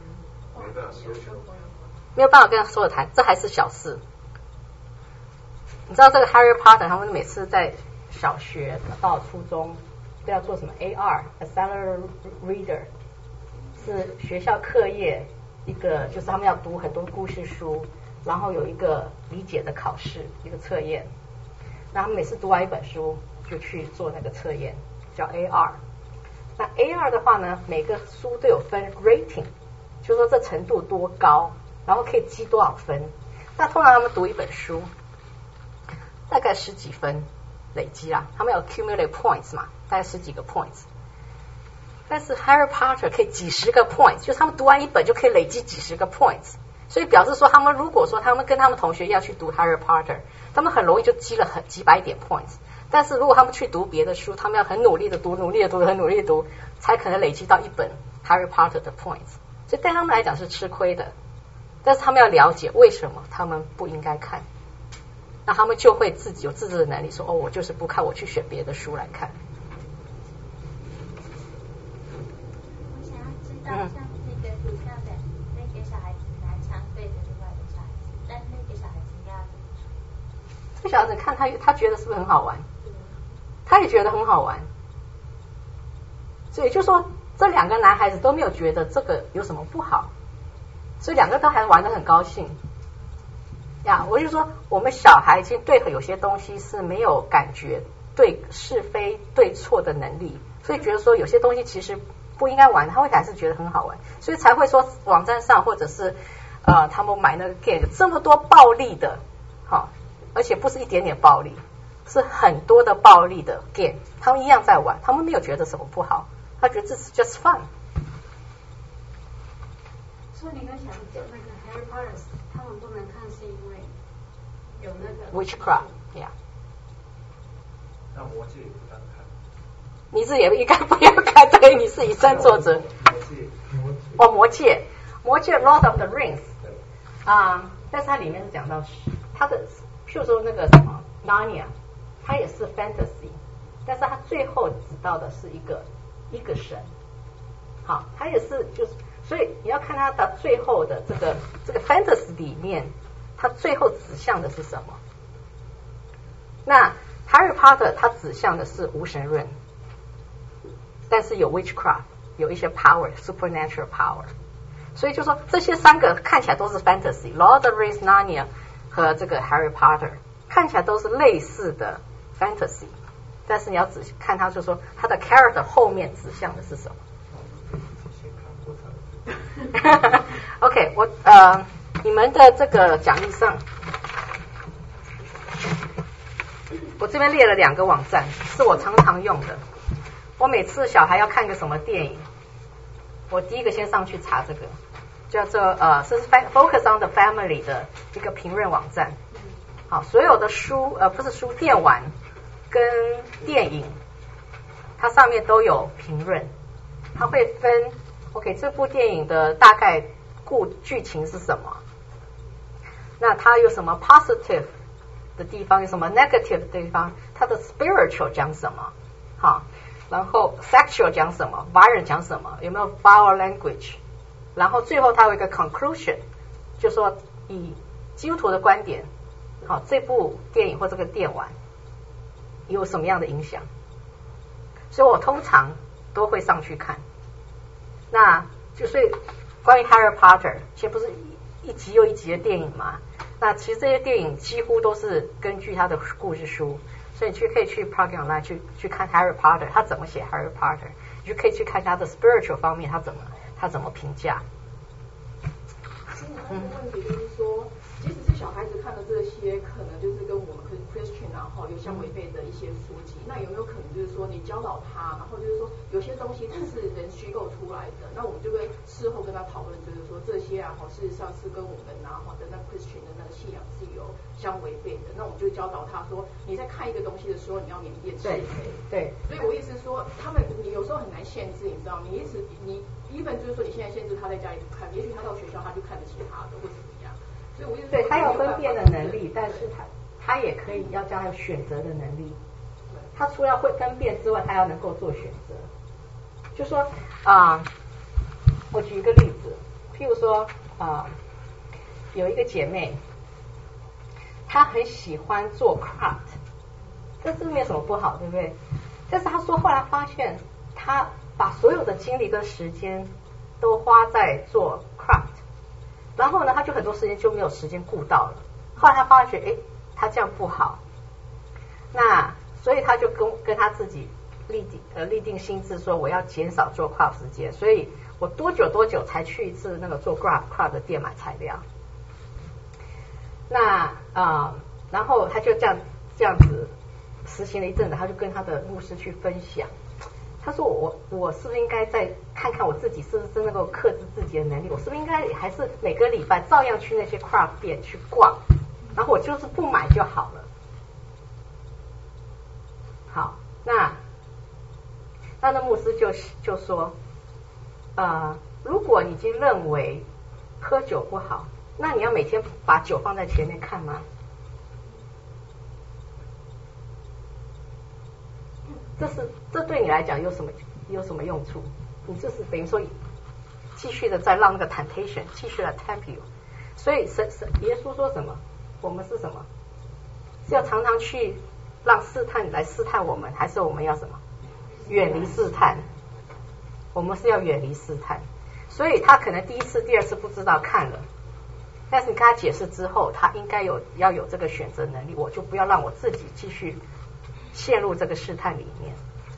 没有办法跟他说的谈，这还是小事。你知道这个 Harry Potter 他们每次在小学到初中都要做什么 A R Accelerated Reader， 是学校课业一个，就是他们要读很多故事书，然后有一个理解的考试，一个测验。那他们每次读完一本书就去做那个测验，叫 A R。那 A R 的话呢，每个书都有分 rating， 就是说这程度多高，然后可以积多少分。那通常他们读一本书大概十几分累积啦，他们有 accumulate points 嘛，大概十几个 points。但是 Harry Potter 可以几十个 points， 就是他们读完一本就可以累积几十个 points， 所以表示说他们如果说他们跟他们同学要去读 Harry Potter， 他们很容易就积了很几百点 points。但是如果他们去读别的书，他们要很努力的读，努力的读，很努力的读，才可能累积到一本 Harry Potter 的 points。所以对他们来讲是吃亏的，但是他们要了解为什么他们不应该看。那他们就会自己有自制的能力，说哦，我就是不看，我去选别的书来看。 我想要知道，像那个读到的，那个小孩子拿枪对着另外一个小孩子，但那个小孩子应该要怎么说？ 这小孩子看他，他觉得是不是很好玩？他也觉得很好玩，所以就说这两个男孩子都没有觉得这个有什么不好，所以两个都还玩得很高兴。呀，我就说我们小孩其实对有些东西是没有感觉对是非对错的能力，所以觉得说有些东西其实不应该玩，他会还是觉得很好玩，所以才会说网站上或者是呃他们买那个 game 这么多暴力的，好，而且不是一点点暴力，是很多的暴力的 game， 他们一样在玩，他们没有觉得什么不好，他觉得这是 just fun。 所以你刚想讲那个 Harry Potter， 他们不能看是因为有那个 witchcraft，yeah。 那魔戒也不当看。 你自己也应该不要看，对，你是以身作则。 魔戒， 哦，魔戒，魔戒 Lord of the Rings， 啊、嗯，但是它里面是讲到它的，譬如说那个什么 Narnia， 它也是 fantasy， 但是它最后指到的是一个一个神，好，它也是就是，所以你要看它的最后的这个这个 fantasy 里面，它最后指向的是什么？那 Harry Potter 它指向的是无神论，但是有 witchcraft， 有一些 power supernatural power， 所以就说这些三个看起来都是 fantasy， Lord of the Rings、Narnia 和这个 Harry Potter 看起来都是类似的 fantasy， 但是你要仔细看它，就说它的 character 后面指向的是什么。OK， 我呃，你们的这个讲义上，我这边列了两个网站，是我常常用的。我每次小孩要看个什么电影，我第一个先上去查这个，叫做呃，这是 Focus on the Family 的一个评论网站。好，所有的书呃不是书，电玩跟电影，它上面都有评论，它会分 OK 这部电影的大概故剧情是什么，那它有什么 positive 的地方，有什么 negative 的地方，它的 spiritual 讲什么，好，然后 sexual 讲什么 violent 讲什么，有没有 foul language， 然后最后它有一个 conclusion， 就说以基督徒的观点，好，这部电影或这个电玩有什么样的影响，所以我通常都会上去看。那就所以关于 Harry Potter 现在不是一集又一集的电影嘛，那其实这些电影几乎都是根据他的故事书，所以你去可以去 Prog Online 去去看 Harry Potter 他怎么写 Harry Potter， 你就可以去看他的 spiritual 方面他怎么他怎么评价。 嗯，问题就是说，即使是小孩子看的这些，可能就是跟我们 Christian 然后有相违背的一些书籍，那有没有可能就是说你教导他，然后就是说有些东西它是人虚构出来的，那我们就会事后跟他讨论，就是说这些啊，事实上是跟我们啊的那 Christian 的那个信仰是有相违背的，那我们就教导他说，你在看一个东西的时候，你要明辨是非。 对， 所以我意思说，他们你有时候很难限制，你知道，你一直你 even 就是说你现在限制他在家里不看，也许他到学校他就看得起他的或怎么样。所以我意思说， 对他有分辨的能力，但是他他也可以要将他有选择的能力。他除了会分辨之外，他要能够做选择。就说啊、呃，我举一个例子，譬如说啊、呃，有一个姐妹，她很喜欢做 craft， 这是没有什么不好，对不对？但是她说后来发现，她把所有的精力跟时间都花在做 craft， 然后呢，她就很多时间就没有时间顾到了。后来她发觉，哎，她这样不好，那所以她就跟跟她自己立定呃立定心志，说我要减少做 craft 时间，所以我多久多久才去一次那个做 craft craft 的店买材料。那啊、呃，然后她就这样这样子实行了一阵子，她就跟她的牧师去分享。他说我我是不是应该再看看我自己是不是能够克制自己的能力，我是不是应该还是每个礼拜照样去那些 craft 店去逛，然后我就是不买就好了。好，那那那牧师就就说呃如果你已经认为喝酒不好，那你要每天把酒放在前面看吗？这是这对你来讲有什么有什么用处？你这是等于说继续的在让那个 temptation 继续来 tempt you。所以神神耶稣说什么？我们是什么？是要常常去让试探来试探我们，还是我们要什么？远离试探。我们是要远离试探。所以他可能第一次、第二次不知道看了，但是你跟他解释之后，他应该有要有这个选择能力，我就不要让我自己继续陷入这个试探里面。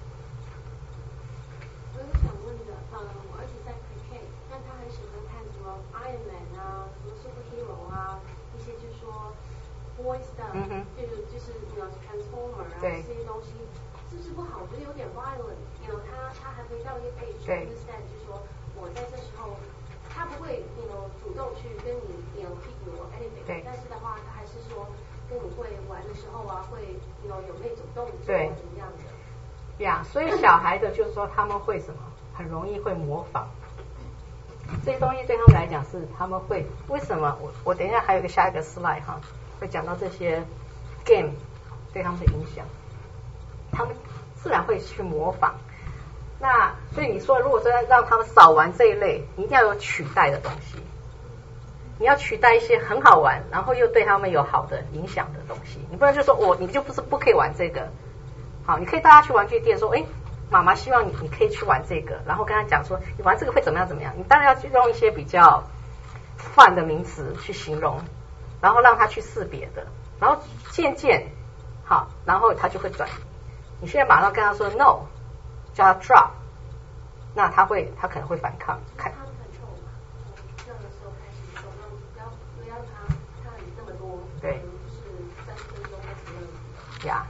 我有想问的，呃，我儿子在 Pre-K， 但他很喜欢看什么 Iron Man 啊，什么 Superhero 啊，一些就是说 boys 的，嗯哼，就是就是你要 Transformer 啊这些东西，是不是不好？我觉得有点 violent， you know， 他他还没到一个 age to understand， 就是说我在这时候，他不会 you know 主动去跟你 you know kick you or anything， 但是的话，他还是说跟父母会玩的时候啊，会有有那种动作对怎么样的？ 呀，所以小孩的就是说他们会什么，很容易会模仿。这些东西对他们来讲是他们会为什么？我我等一下还有一个下一个 slide 哈，会讲到这些 game 对他们的影响，他们自然会去模仿。那所以你说，如果说让他们少玩这一类，你一定要有取代的东西。你要取代一些很好玩，然后又对他们有好的影响的东西。你不能就说我，你就不是不可以玩这个。好，你可以带他去玩具店说，哎，妈妈希望你你可以去玩这个，然后跟他讲说，你玩这个会怎么样怎么样。你当然要去用一些比较泛的名词去形容，然后让他去试别的，然后渐渐好，然后他就会转移。你现在马上跟他说 no， 叫他 drop， 那他会他可能会反抗。看他很臭嘛，从这样的时候开始说，让不要不要他他理这么多， 对， 就是三十分钟二十分钟。 呀。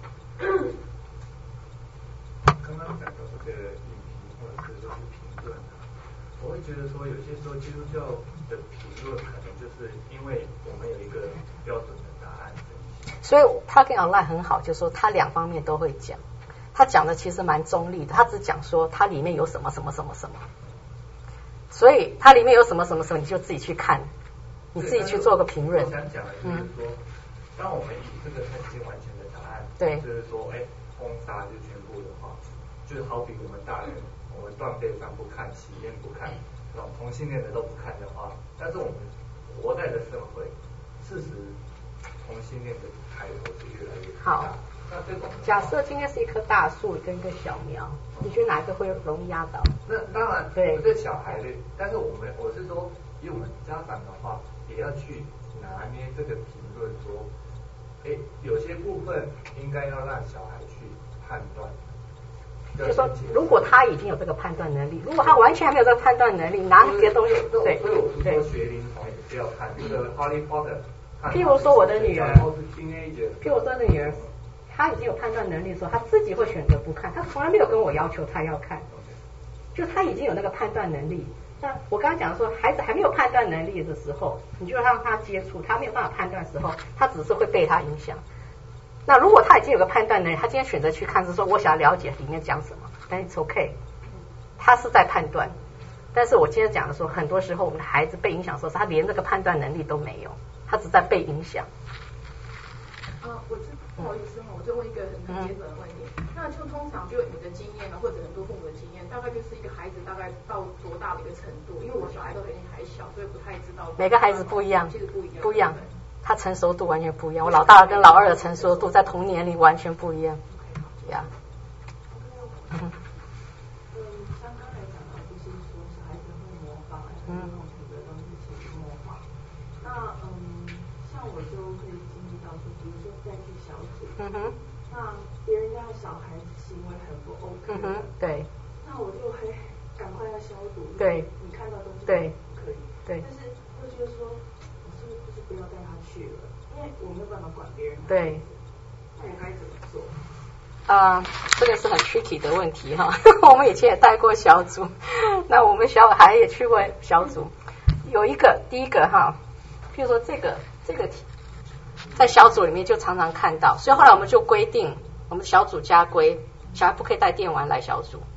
刚刚讲到这个影评或者是说是评论啊，我会觉得说有些时候基督教的评论可能就是因为我们有一个标准的答案。 所以 Parking Online 很好，就是说他两方面都会讲，他讲的其实蛮中立的，他只讲说它里面有什么什么什么什么，所以它里面有什么什么什么，你就自己去看，你自己去做个评论。 我想讲的就是说，嗯、当我们以这个圣经完全的答案， 对， 就是说，哎，封杀就全部的话，就是好比我们大人，我们断背山不看，喜宴不看，这种同性恋的都不看的话，但是我们活在的社会，事实同性恋的抬头是越来越大。 好， 那这种假设今天是一棵大树跟一个小苗，你觉得哪一个会容易压倒？ 那当然， 对， 这小孩的，但是我们我是说，以我们家长的话，也要去拿捏这个评论，说，哎，有些部分应该要让小孩去判断。 就说，如果他已经有这个判断能力，如果他完全还没有这个判断能力，拿别的东西，对， 所以我是说学龄童也是要看这个《哈利波特》。 譬如说我的女儿，譬如说的女儿，她已经有判断能力的时候，她自己会选择不看，她从来没有跟我要求她要看，就她已经有那个判断能力。那我刚刚讲说，孩子还没有判断能力的时候，你就让他接触，他没有办法判断的时候，他只是会被他影响。那如果他已经有个判断能力，他今天选择去看，是说我想要了解里面讲什么，但是 it's OK， 他是在判断。但是我今天讲的说，很多时候我们的孩子被影响的时候，他连这个判断能力都没有，他只在被影响。 啊，我这不好意思哈，我就问一个很很基本的问题。嗯、那就通常就你的经验呢，或者很多父母的经验，大概就是一个孩子大概到多大的一个程度？因为我小孩都很还小，所以不太知道。 每个孩子不一样， 其实不一样， 不一样。他成熟度完全不一样，我老大跟老二的成熟度在同年龄完全不一样，呀。 嗯，像刚才讲到，就是说小孩子会模仿，然后用别的东西去模仿。那嗯，像我就会经历到说，比如说在去小组， 嗯哼， 那别人家的小孩子行为很不 OK， 嗯哼，对， 那我就会赶快要消毒， 对， 你看到东西对， 可以， 对， 但是会觉得说，我是不是就是不要带他去了，因为我没有办法管别人， 对， 那我该怎么做？ 啊、呃，这个是很 tricky 的问题哈。我们以前也带过小组，那我们小孩也去过小组。有一个，第一个哈，譬如说这个这个题，在小组里面就常常看到，所以后来我们就规定，我们小组家规，小孩不可以带电玩来小组。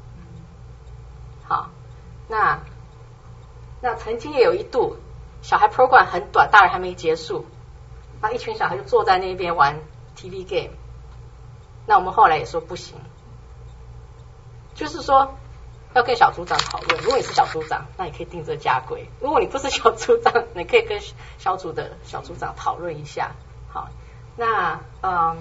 好，那那曾经也有一度，小孩 program 很短，大人还没结束，那一群小孩就坐在那边玩 T V game。那我们后来也说不行，就是说要跟小组长讨论。如果你是小组长，那你可以定这家规；如果你不是小组长，你可以跟小组的小组长讨论一下。好，那嗯，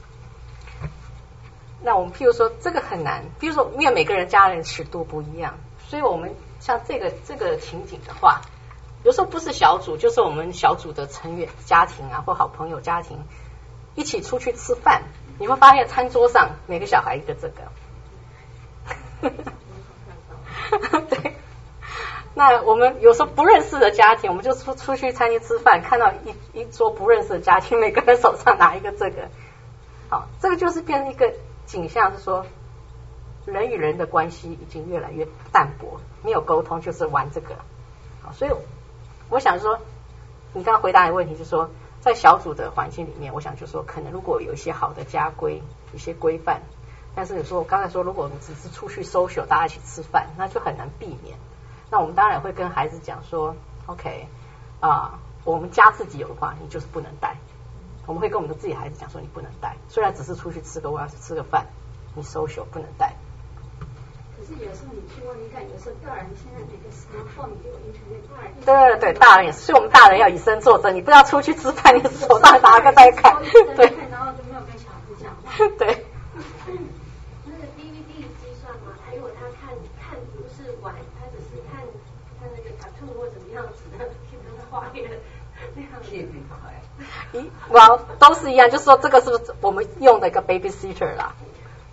那我们譬如说这个很难，譬如说因为每个人家人尺度不一样，所以我们像这个这个情景的话，有时候不是小组，就是我们小组的成员家庭啊，或好朋友家庭一起出去吃饭。你会发现餐桌上每个小孩一个这个，对。那我们有时候不认识的家庭，我们就出出去餐厅吃饭，看到一一桌不认识的家庭，每个人手上拿一个这个，好，这个就是变成一个景象，是说人与人的关系已经越来越淡薄，没有沟通，就是玩这个。好，所以我想说，你刚刚回答的问题就是说， 在小组的环境里面，我想就说可能如果有一些好的家规，一些规范，但是有时候我刚才说，如果我们只是出去 social， 大家一起吃饭，那就很难避免。那我们当然会跟孩子讲说 ，OK 啊、呃，我们家自己有的话，你就是不能带。我们会跟我们的自己孩子讲说，你不能带，虽然只是出去吃个饭吃个饭，你 social 不能带。 可是有时候你去外面看，有时候大人现在那个 smartphone 你给我 internet， 大人对对对，大人也是，所以我们大人要以身作则，你不要出去吃饭，你手上拿个在看，对， 然后就没有跟小孩子讲话。 对。 那个 D V D 机算嘛，还有他看看不是玩，他只是看看那个 cartoon 或怎么样子的，听他的话也那样子。 咦，哇，都是一样，就是说这个是不是我们用的一个 babysitter 啦？呀、yeah, ，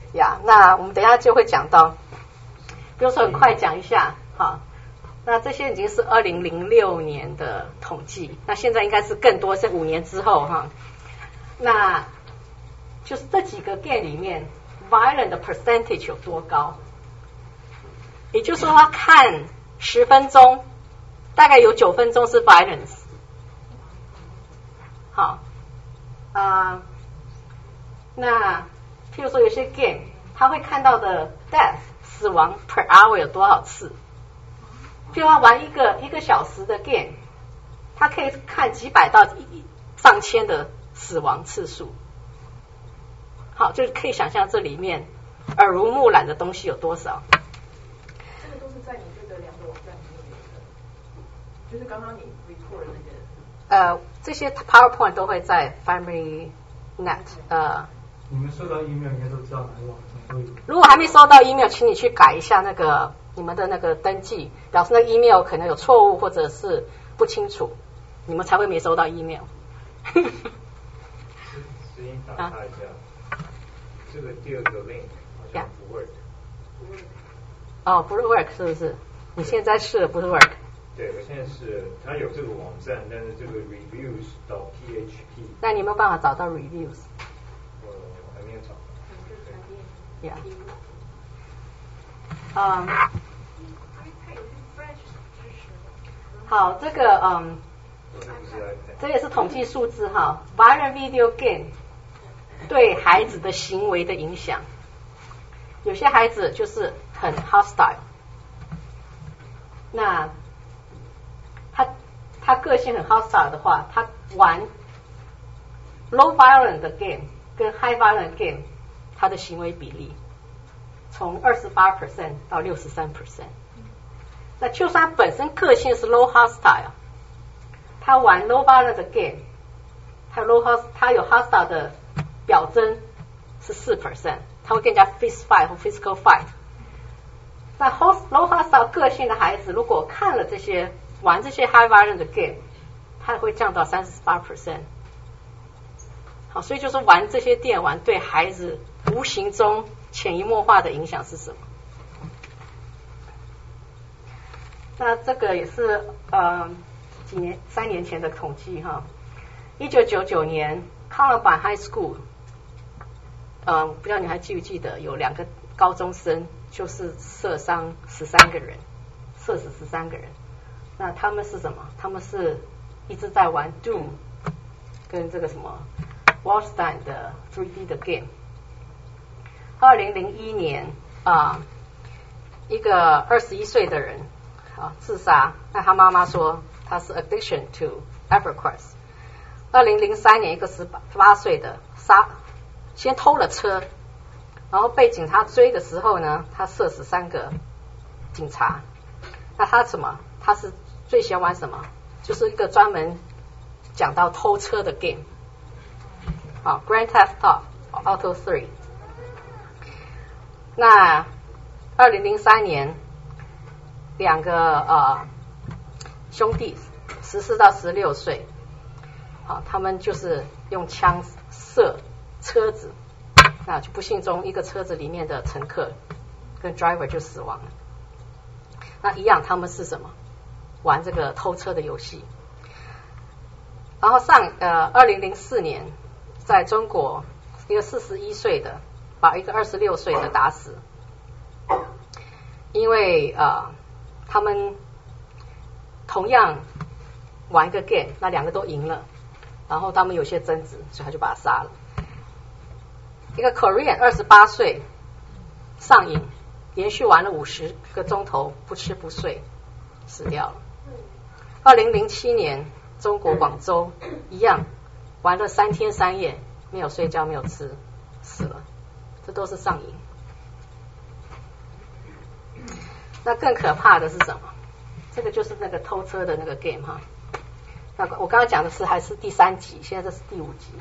那我们等一下就会讲到，比如说很快讲一下，哈，那这些已经是二零零六年的统计，那现在应该是更多，是五年之后哈。那就是这几个 game 里面 violent 的 percentage 有多高？也就是说，他看十分钟，大概有九分钟是 violence。好，啊、呃，那譬如说有些 game， 他会看到的 death 死亡 per hour 有多少次？譬如他玩一个一个小时的 game， 他可以看几百到一上千的死亡次数。好，就是可以想象这里面耳濡目染的东西有多少。 这个都是在你这个两个网站里面有的，就是刚刚你 report 的那个。 呃，这些 PowerPoint 都会在 Family Net 呃。 你们收到 email 应该都知道哪个网站都有。 如果还没收到 email， 请你去改一下那个你们的那个登记，表示那 email 可能有错误或者是不清楚，你们才会没收到 email。 声音打岔一下，啊、这个第二个 link 好像不 work。 哦，不是 work 是不是？你现在试了不是 work？ 对，我现在是，它有这个网站，但是这个 reviews 到 P H P。 那你有没有办法找到 reviews？ 我还没有找。 Yeah。嗯。好，这个嗯，这也是统计数字哈。Violent video game 对孩子的行为的影响，有些孩子就是很 hostile， 那他他个性很 hostile 的话，他玩 low violent 的 game 跟 high violent game， 他的行为比例从 百分之二十八 到 百分之六十三。那就算本身个性是 low hostile， 他玩 low violent 的 game， 他 low host 他有 hostile 的表征是 百分之四， 他会更加 fist fight 或 physical fight。那 host low hostile 个性的孩子，如果看了这些玩这些 high violent 的 game， 他会降到 百分之三十八。好，所以就是玩这些电玩对孩子无形中潜移默化的影响是什么？那这个也是呃几年三年前的统计哈。一九九九年康乐版 High School， 呃不知道你还记不记得有两个高中生就是射伤十三个人，射死十三个人。那他们是什么？他们是一直在玩 Doom 跟这个什么 Wolfenstein 的 三 D 的 game。二零零一年啊、呃，一个二十一岁的人啊自杀，那他妈妈说他是 addiction to EverQuest。二零零三年，一个十八岁的杀，先偷了车，然后被警察追的时候呢，他射死三个警察。那他什么？他是最喜欢玩什么？就是一个专门讲到偷车的 game， 啊 ，Grand Theft Auto 三。那二零零三年，两个呃兄弟，十四到十六岁，啊，他们就是用枪射车子，那就不幸中一个车子里面的乘客跟 driver 就死亡了。那一样，他们是什么？玩这个偷车的游戏。然后上呃二零零四年，在中国一个四十一岁的把一个二十六岁的打死，因为呃他们同样玩一个 game， 那两个都赢了，然然后他们有些争执，所以他就把他杀了。一个 Korean 二十八岁上瘾，连续玩了五十个钟头，不吃不睡，死掉了。二零零七年，中国广州一样，玩了三天三夜，没有睡觉，没有吃，死了。这都是上瘾。那更可怕的是什么？这个就是那个偷车的那个 game 哈。那我刚刚讲的是还是第三集，现在这是第五集。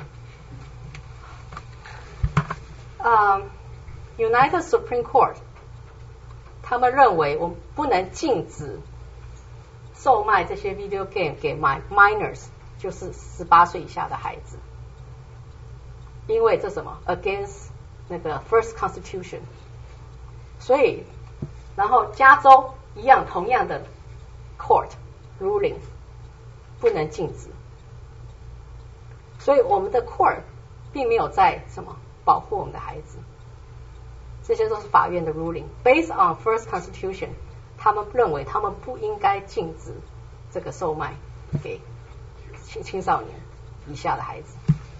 啊、um, ，United Supreme Court 他们认为我们不能禁止售卖这些 video game 给 minors， 就是十八岁以下的孩子，因为这什么 against 那个 First Constitution， 所以然后加州一样同样的 court ruling 不能禁止，所以我们的 court 并没有在什么保护我们的孩子，这些都是法院的 ruling based on First Constitution， 他们认为他们不应该禁止这个售卖给青青少年以下的孩子。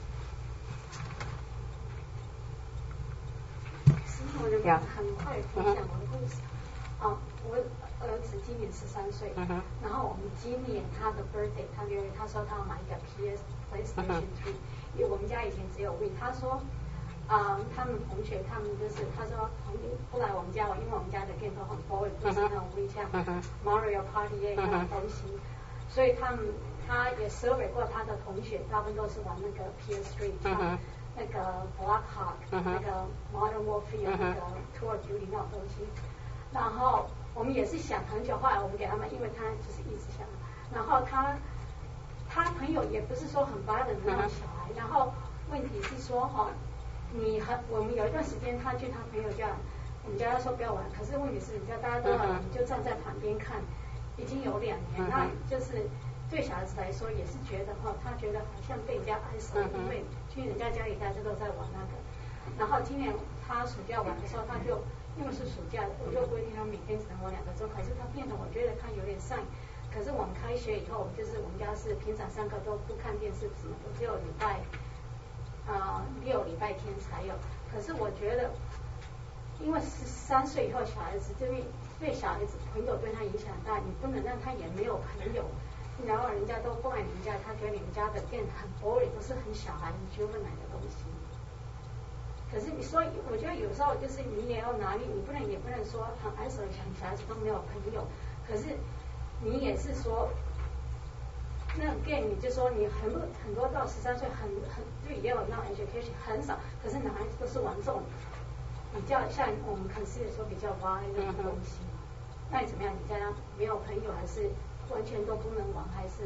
我就很快分享我的故事。啊，我儿子今年十三岁，然后我们今年他的 birthday， 他因为他说他要买一个 P S PlayStation 三，因为我们家以前只有 Wii， 他说啊、呃，他们同学他们就是他说不来我们家玩，因为我们家的 game 都很 boring， 不是那种 Wii 像 Mario Party 那种东西，所以他们他也 survey 过他的同学，大部分都是玩那个 P S 三。那个 Black Hawk，、uh-huh. 那个 Modern Warfare，、uh-huh. 那个 Tour of Duty 那种东西，然后我们也是想很久，后来我们给他们，因为他就是一直想，然后他他朋友也不是说很 violent 的那种小孩， uh-huh. 然后问题是说哈、哦，你很我们有一段时间他去他朋友家，我们家说不要玩，可是问题是人家大家都要玩， uh-huh. 就站在旁边看，已经有两年， uh-huh. 那就是对小孩子来说也是觉得哈、哦，他觉得好像被人家挨手， uh-huh. 因为去人家家里大家都在玩那个，然后今年他暑假玩的时候，他就因为是暑假，我就规定他每天只能玩两个钟，可是他变成我觉得他有点上瘾。可是我们开学以后，就是我们家是平常上课都不看电视什么的，只有礼拜啊、呃、六礼拜天才有。可是我觉得，因为十三岁以后小孩子对对小孩子朋友对他影响大，你不能让他也没有朋友。然后人家都不爱你们家，他觉得你们家的店很 boring， 都是很小孩、很 juvenile 的东西。可是你说，我觉得有时候就是你也要拿捏，你不能也不能说很爱手小小孩子都没有朋友。可是你也是说，那种 game 你就说你很多很多到十三岁很很对也有那种 education 很少，可是男孩子都是玩这种比较像我们 consider 说比较 violent 的东西。那你怎么样？你家没有朋友还是？完全都不能玩，还是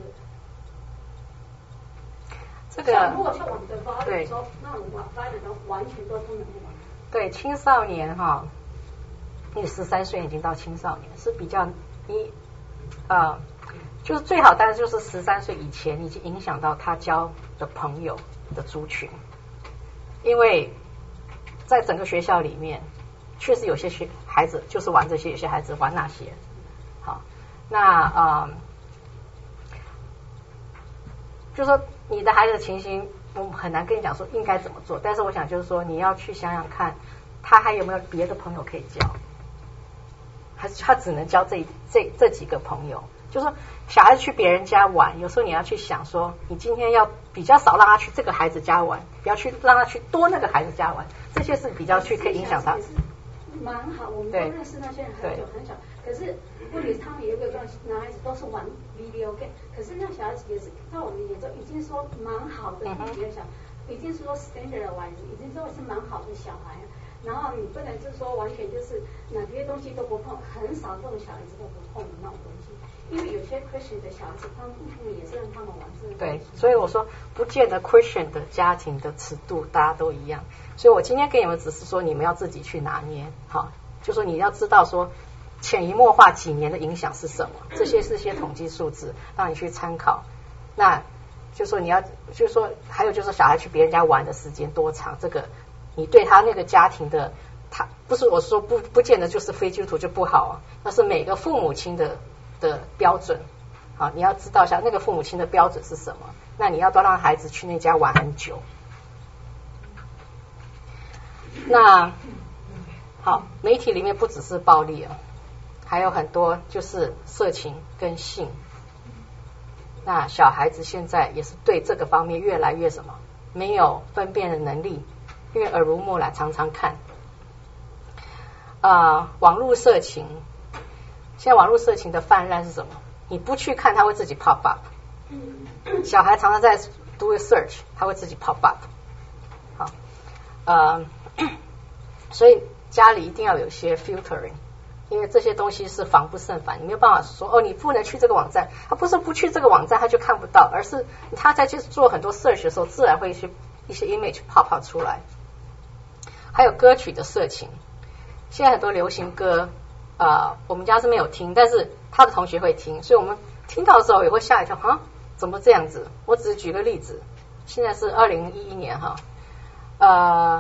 这个？ 如果像我们的发的时候，那我们发的都完全都不能玩。 对，青少年哈，你十三岁已经到青少年，是比较你呃，就是最好，但是就是十三岁以前已经影响到他交的朋友的族群，因为在整个学校里面，确实有些学孩子就是玩这些，有些孩子玩那些，好。那呃，就说你的孩子的情形，我们很难跟你讲说应该怎么做。但是我想就是说，你要去想想看，他还有没有别的朋友可以交，还是他只能交这这这几个朋友？就是说，小孩子去别人家玩，有时候你要去想说，你今天要比较少让他去这个孩子家玩，不要去让他去多那个孩子家玩，这些是比较去可以影响他。 蛮好，我们都认识那些人很久很久，可是问题是他们有一个男孩子都是玩 video game， 可是那小孩子也是在我们眼中已经说蛮好的，比较小，已经说 standardized， 已经说是蛮好的小孩。然后你不能就是说完全就是哪些东西都不碰，很少这种小孩子都不碰的那种东西。因为有些 Christian 的小孩子，他们父母也是让他们玩这个。 对，所以我说不见得 Christian 的家庭的尺度大家都一样。所以我今天给你们只是说你们要自己去拿捏，好，就说你要知道说潜移默化几年的影响是什么，这些是些统计数字，让你去参考。那就说你要，就说还有就是小孩去别人家玩的时间多长，这个你对他那个家庭的，他不是我说不不见得就是非基督徒就不好啊，那是每个父母亲的的标准。好，你要知道一下那个父母亲的标准是什么， 那你要不要让孩子去那家玩很久？那好，媒体里面不只是暴力啊，还有很多就是色情跟性。那小孩子现在也是对这个方面越来越什么没有分辨的能力，因为耳濡目染，常常看啊、呃、网络色情。现在网络色情的泛滥是什么？你不去看，它会自己 pop up。小孩常常在 do a search， 它会自己 pop up。好，呃，所以家里一定要有一些 filtering， 因为这些东西是防不胜防，你没有办法说哦，你不能去这个网站，他不是不去这个网站他就看不到，而是他在去做很多 search 的时候，自然会去一些 image pop up 出来。还有歌曲的色情，现在很多流行歌。呃，我们家是没有听，但是他的同学会听，所以我们听到的时候也会吓一跳，哈，怎么这样子？我只是举个例子，现在是二零一一年哈，呃，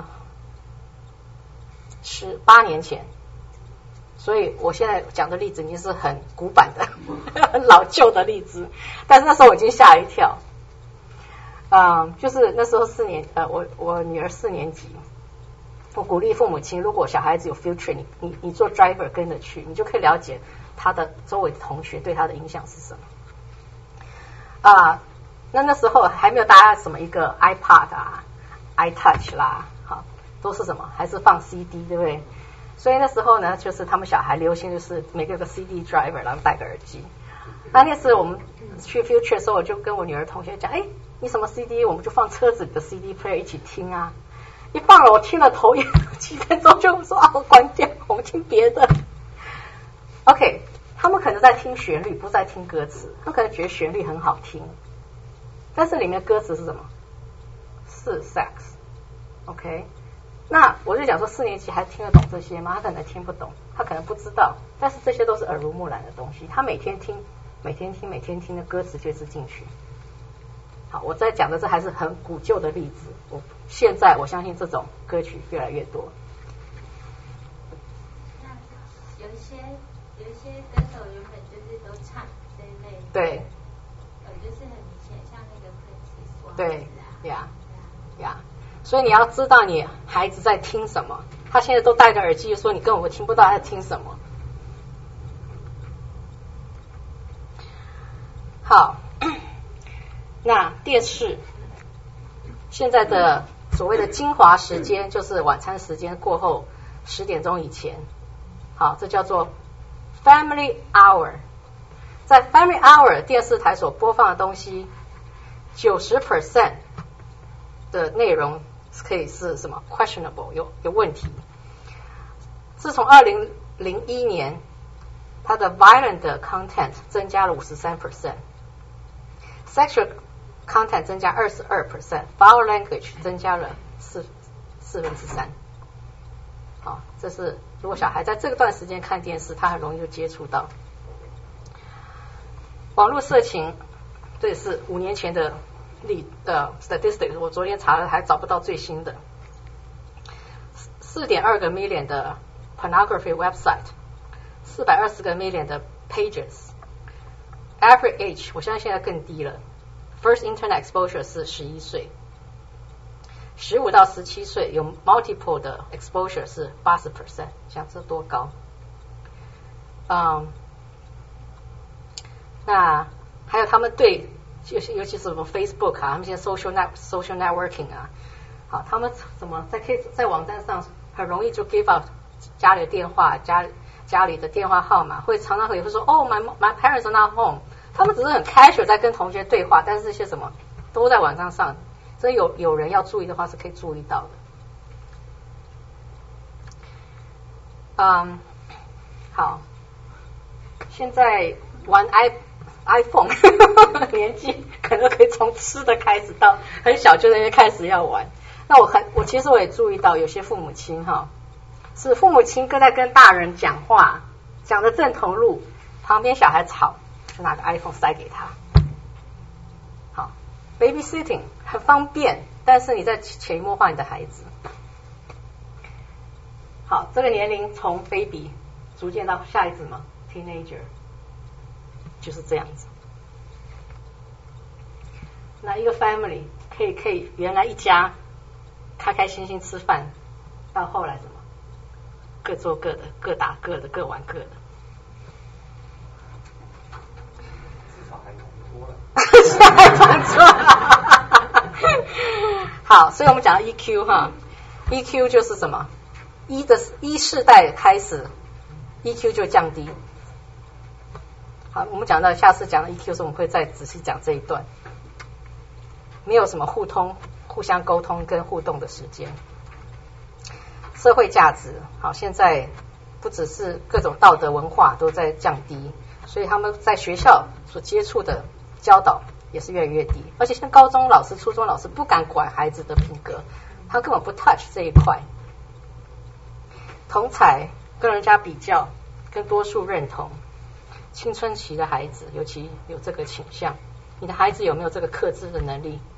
十八年前，所以我现在讲的例子已经是很古板的、很老旧的例子，但是那时候我已经吓一跳，嗯、呃，就是那时候四年，呃，我我女儿四年级。我鼓励父母亲，如果小孩子有 future， 你你你做 driver 跟着去，你就可以了解他的周围的同学对他的影响是什么。啊、呃，那那时候还没有大家什么一个 iPad 啊、iTouch 啦，好，都是什么？还是放 C D， 对不对？所以那时候呢，就是他们小孩流行就是每个有个 C D driver， 然后戴个耳机。那那次我们去 future 的时候，我就跟我女儿同学讲，哎，你什么 C D， 我们就放车子里的 C D player 一起听啊。一放了，我听了头也几分钟就说啊，我关掉，我们听别的。OK， 他们可能在听旋律，不在听歌词。他们可能觉得旋律很好听，但是里面歌词是什么？是 sex。OK， 那我就讲说，四年级还听得懂这些吗？他可能听不懂，他可能不知道，但是这些都是耳濡目染的东西。他每天听，每天听，每天听的歌词就是进去。好，我在讲的这还是很古旧的例子。我现在我相信这种歌曲越来越多。 那有一些有一些歌手原本就是都唱这一类的， 对， 呃，就是很明显，像那个 Prince 对呀呀，所以你要知道你孩子在听什么。他现在都戴着耳机，说你根本听不到他在听什么。好。那电视现在的所谓的精华时间，就是晚餐时间过后十点钟以前，好，这叫做 Family Hour。在 Family Hour 电视台所播放的东西， 九十 percent 的内容可以是什么 questionable， 有有问题。自从二零零一年，它的 violent content 增加了 五十三 percent。Sexual content 增加 二十二 percent，foul language 增加了四四分之三。好，这是如果小孩在这段时间看电视，他很容易就接触到网络色情。这也是五年前的例呃 statistics， 我昨天查了还找不到最新的。四点二个 million 的 pornography website， 四百二十个 million 的 pages。Average age 我相信现在更低了。First internet exposure 是十一岁，十五到十七岁有 multiple 的 exposure 是八十 percent， 想这多高？嗯，那还有他们对，就是尤其是什么 Facebook 啊，他们现在 social net social networking 啊，好，他们怎么在可以在网站上很容易就 give out 家里的电话，家家里的电话号码，会常常会会说哦 my my parents are not home。他们只是很 casual 在跟同学对话，但是这些什么都在网站上，所以有有人要注意的话是可以注意到的。嗯，好，现在玩 i iPhone 年纪可能可以从吃的开始到很小就在那开始要玩。那我很我其实我也注意到有些父母亲哈，是父母亲跟在跟大人讲话，讲的正投入，旁边小孩吵。就拿个 iPhone 塞给他，好 ，babysitting 很方便，但是你在潜移默化你的孩子。好，这个年龄从 baby 逐渐到下一次嘛 ，teenager， 就是这样子。 那一个 family 可以可以原来一家开开心心吃饭，到后来什么各做各的，各打各的，各玩各的。 至少还同桌了。 是还同桌。好，所以我们讲到 E Q 哈 ，E Q 就是什么？一的一世代开始 ，E Q 就降低。好，我们讲到下次讲到 E Q 的时候，我们会再仔细讲这一段。没有什么互通、互相沟通跟互动的时间。社会价值，好，现在不只是各种道德文化都在降低，所以他们在学校所接触的教导也是越来越低。而且像高中老师、初中老师不敢管孩子的品格，他根本不 touch 这一块。同侪跟人家比较，跟多数认同。青春期的孩子尤其有这个倾向，你的孩子有没有这个克制的能力？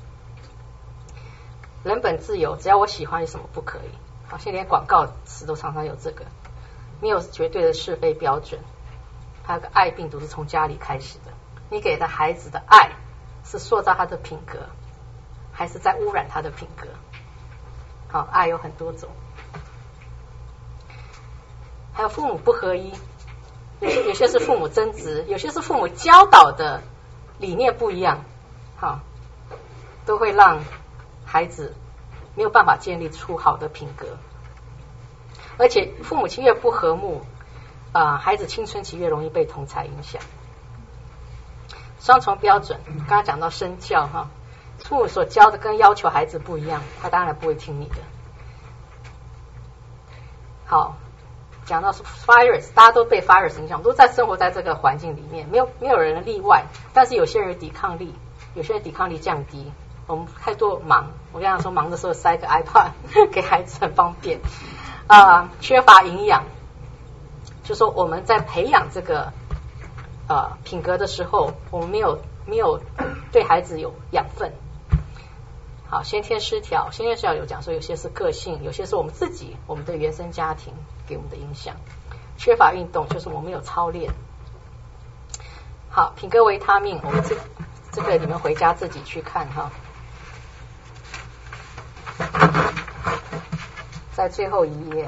人本自由，只要我喜欢有什么不可以？好，现在连广告词都常常有这个，没有绝对的是非标准。还有个爱病毒是从家里开始的，你给的孩子的爱是塑造他的品格，还是在污染他的品格？好，爱有很多种。还有父母不合一，有些有些是父母争执，有些是父母教导的理念不一样，好，都会让孩子没有办法建立出好的品格。而且父母亲越不和睦，呃，孩子青春期越容易被同侪影响。双重标准，刚刚讲到身教哈，父母所教的跟要求孩子不一样，他当然不会听你的。好，讲到是 virus， 大家都被 virus 影响，都在生活在这个环境里面，没有没有人例外。但是有些人抵抗力，有些人抵抗力降低。我们太多忙，我跟他说，忙的时候塞个 iPad 给孩子很方便。啊、呃，缺乏营养，就说我们在培养这个呃品格的时候，我们没有没有对孩子有养分。好，先天失调，先天失调有讲说，有些是个性，有些是我们自己我们的原生家庭给我们的影响。缺乏运动，就是我们没有操练。好，品格维他命，我们这这个你们回家自己去看哈。在最后一页，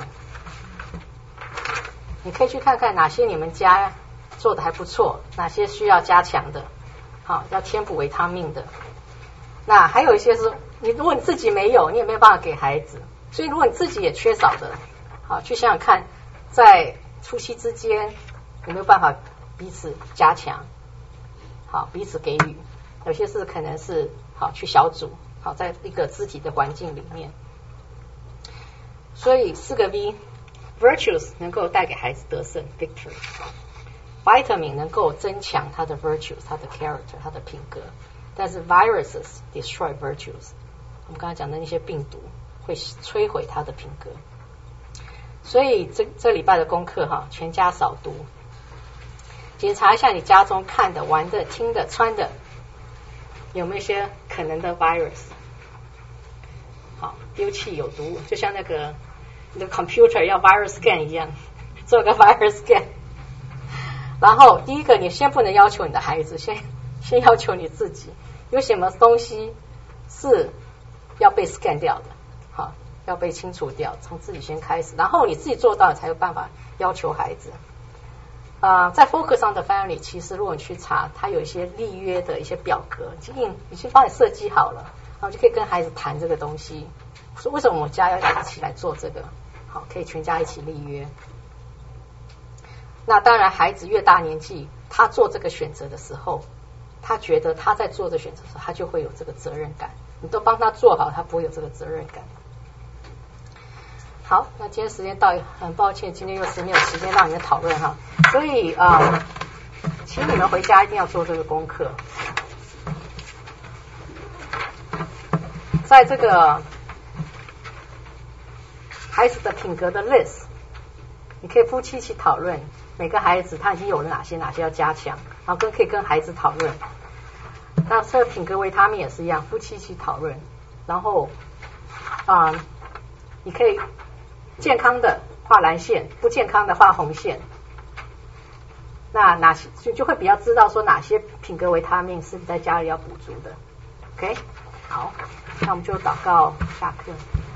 你可以去看看哪些你们家做的还不错，哪些需要加强的，好，要填补维他命的。那还有一些是你如果你自己没有，你也没有办法给孩子，所以如果你自己也缺少的，好，去想想看，在夫妻之间有没有办法彼此加强，好，彼此给予。有些事可能是好去小组，好，在一个肢体的环境里面。所以四个 V virtues 能够带给孩子得胜 victory， vitamin 能够增强他的 virtues， 他的 character， 他的品格。但是 viruses destroy virtues， 我们刚才讲的那些病毒会摧毁他的品格。所以这这礼拜的功课哈，全家扫毒，检查一下你家中看的、玩的、听的、穿的有没有一些可能的 virus。好，丢弃有毒，就像那个你的 computer 要 virus scan 一样，做个 virus scan。然后第一个，你先不能要求你的孩子，先先要求你自己，有什么东西是要被 scan 掉的，好，要被清除掉，从自己先开始，然后你自己做到，才有办法要求孩子。呃，在 Focus on the Family， 其实如果你去查，它有一些立约的一些表格，已经已经帮你设计好了，然后就可以跟孩子谈这个东西，说为什么我们家要一起来做这个，好，可以全家一起立约。那当然，孩子越大年纪，他做这个选择的时候，他觉得他在做这个选择的时候，他就会有这个责任感。你都帮他做好，他不会有这个责任感。好，那今天时间到，很抱歉，今天又是没有时间让你们讨论哈，所以啊、呃，请你们回家一定要做这个功课。在这个孩子的品格的 list， 你可以夫妻一起讨论，每个孩子他已经有了哪些哪些要加强，然后跟可以跟孩子讨论。那这个品格维他命也是一样，夫妻一起讨论，然后啊、呃，你可以健康的画蓝线，不健康的画红线。那哪些就就会比较知道说哪些品格维他命是在家里要补足的。 OK， 好，那我们就祷告下课。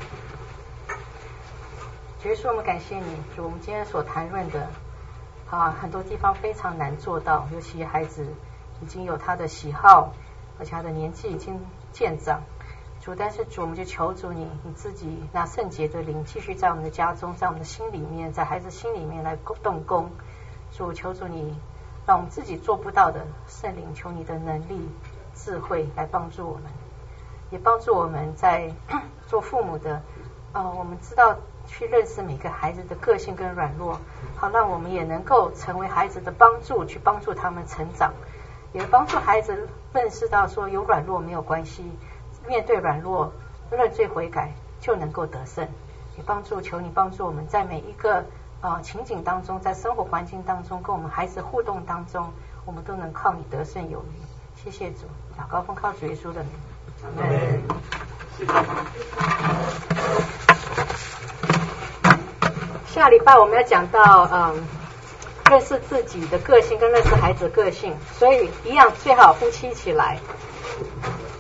主耶稣，我们感谢你，主，我们今天所谈论的啊，很多地方非常难做到，尤其孩子已经有他的喜好，而且他的年纪已经渐长。主，但是主，我们就求主你，你自己那圣洁的灵继续在我们的家中，在我们的心里面，在孩子心里面来动工。主，求主你，让我们自己做不到的，圣灵求你的能力、智慧来帮助我们，也帮助我们在做父母的，呃，我们知道去认识每个孩子的个性跟软弱，好让我们也能够成为孩子的帮助，去帮助他们成长，也帮助孩子认识到说有软弱没有关系。面对软弱，认罪悔改就能够得胜。也帮助求你帮助我们在每一个呃情景当中，在生活环境当中，跟我们孩子互动当中，我们都能靠你得胜有余。谢谢主，祷告奉靠主耶稣的名。阿门。下礼拜我们要讲到嗯认识自己的个性跟认识孩子的个性，所以一样最好夫妻一起来。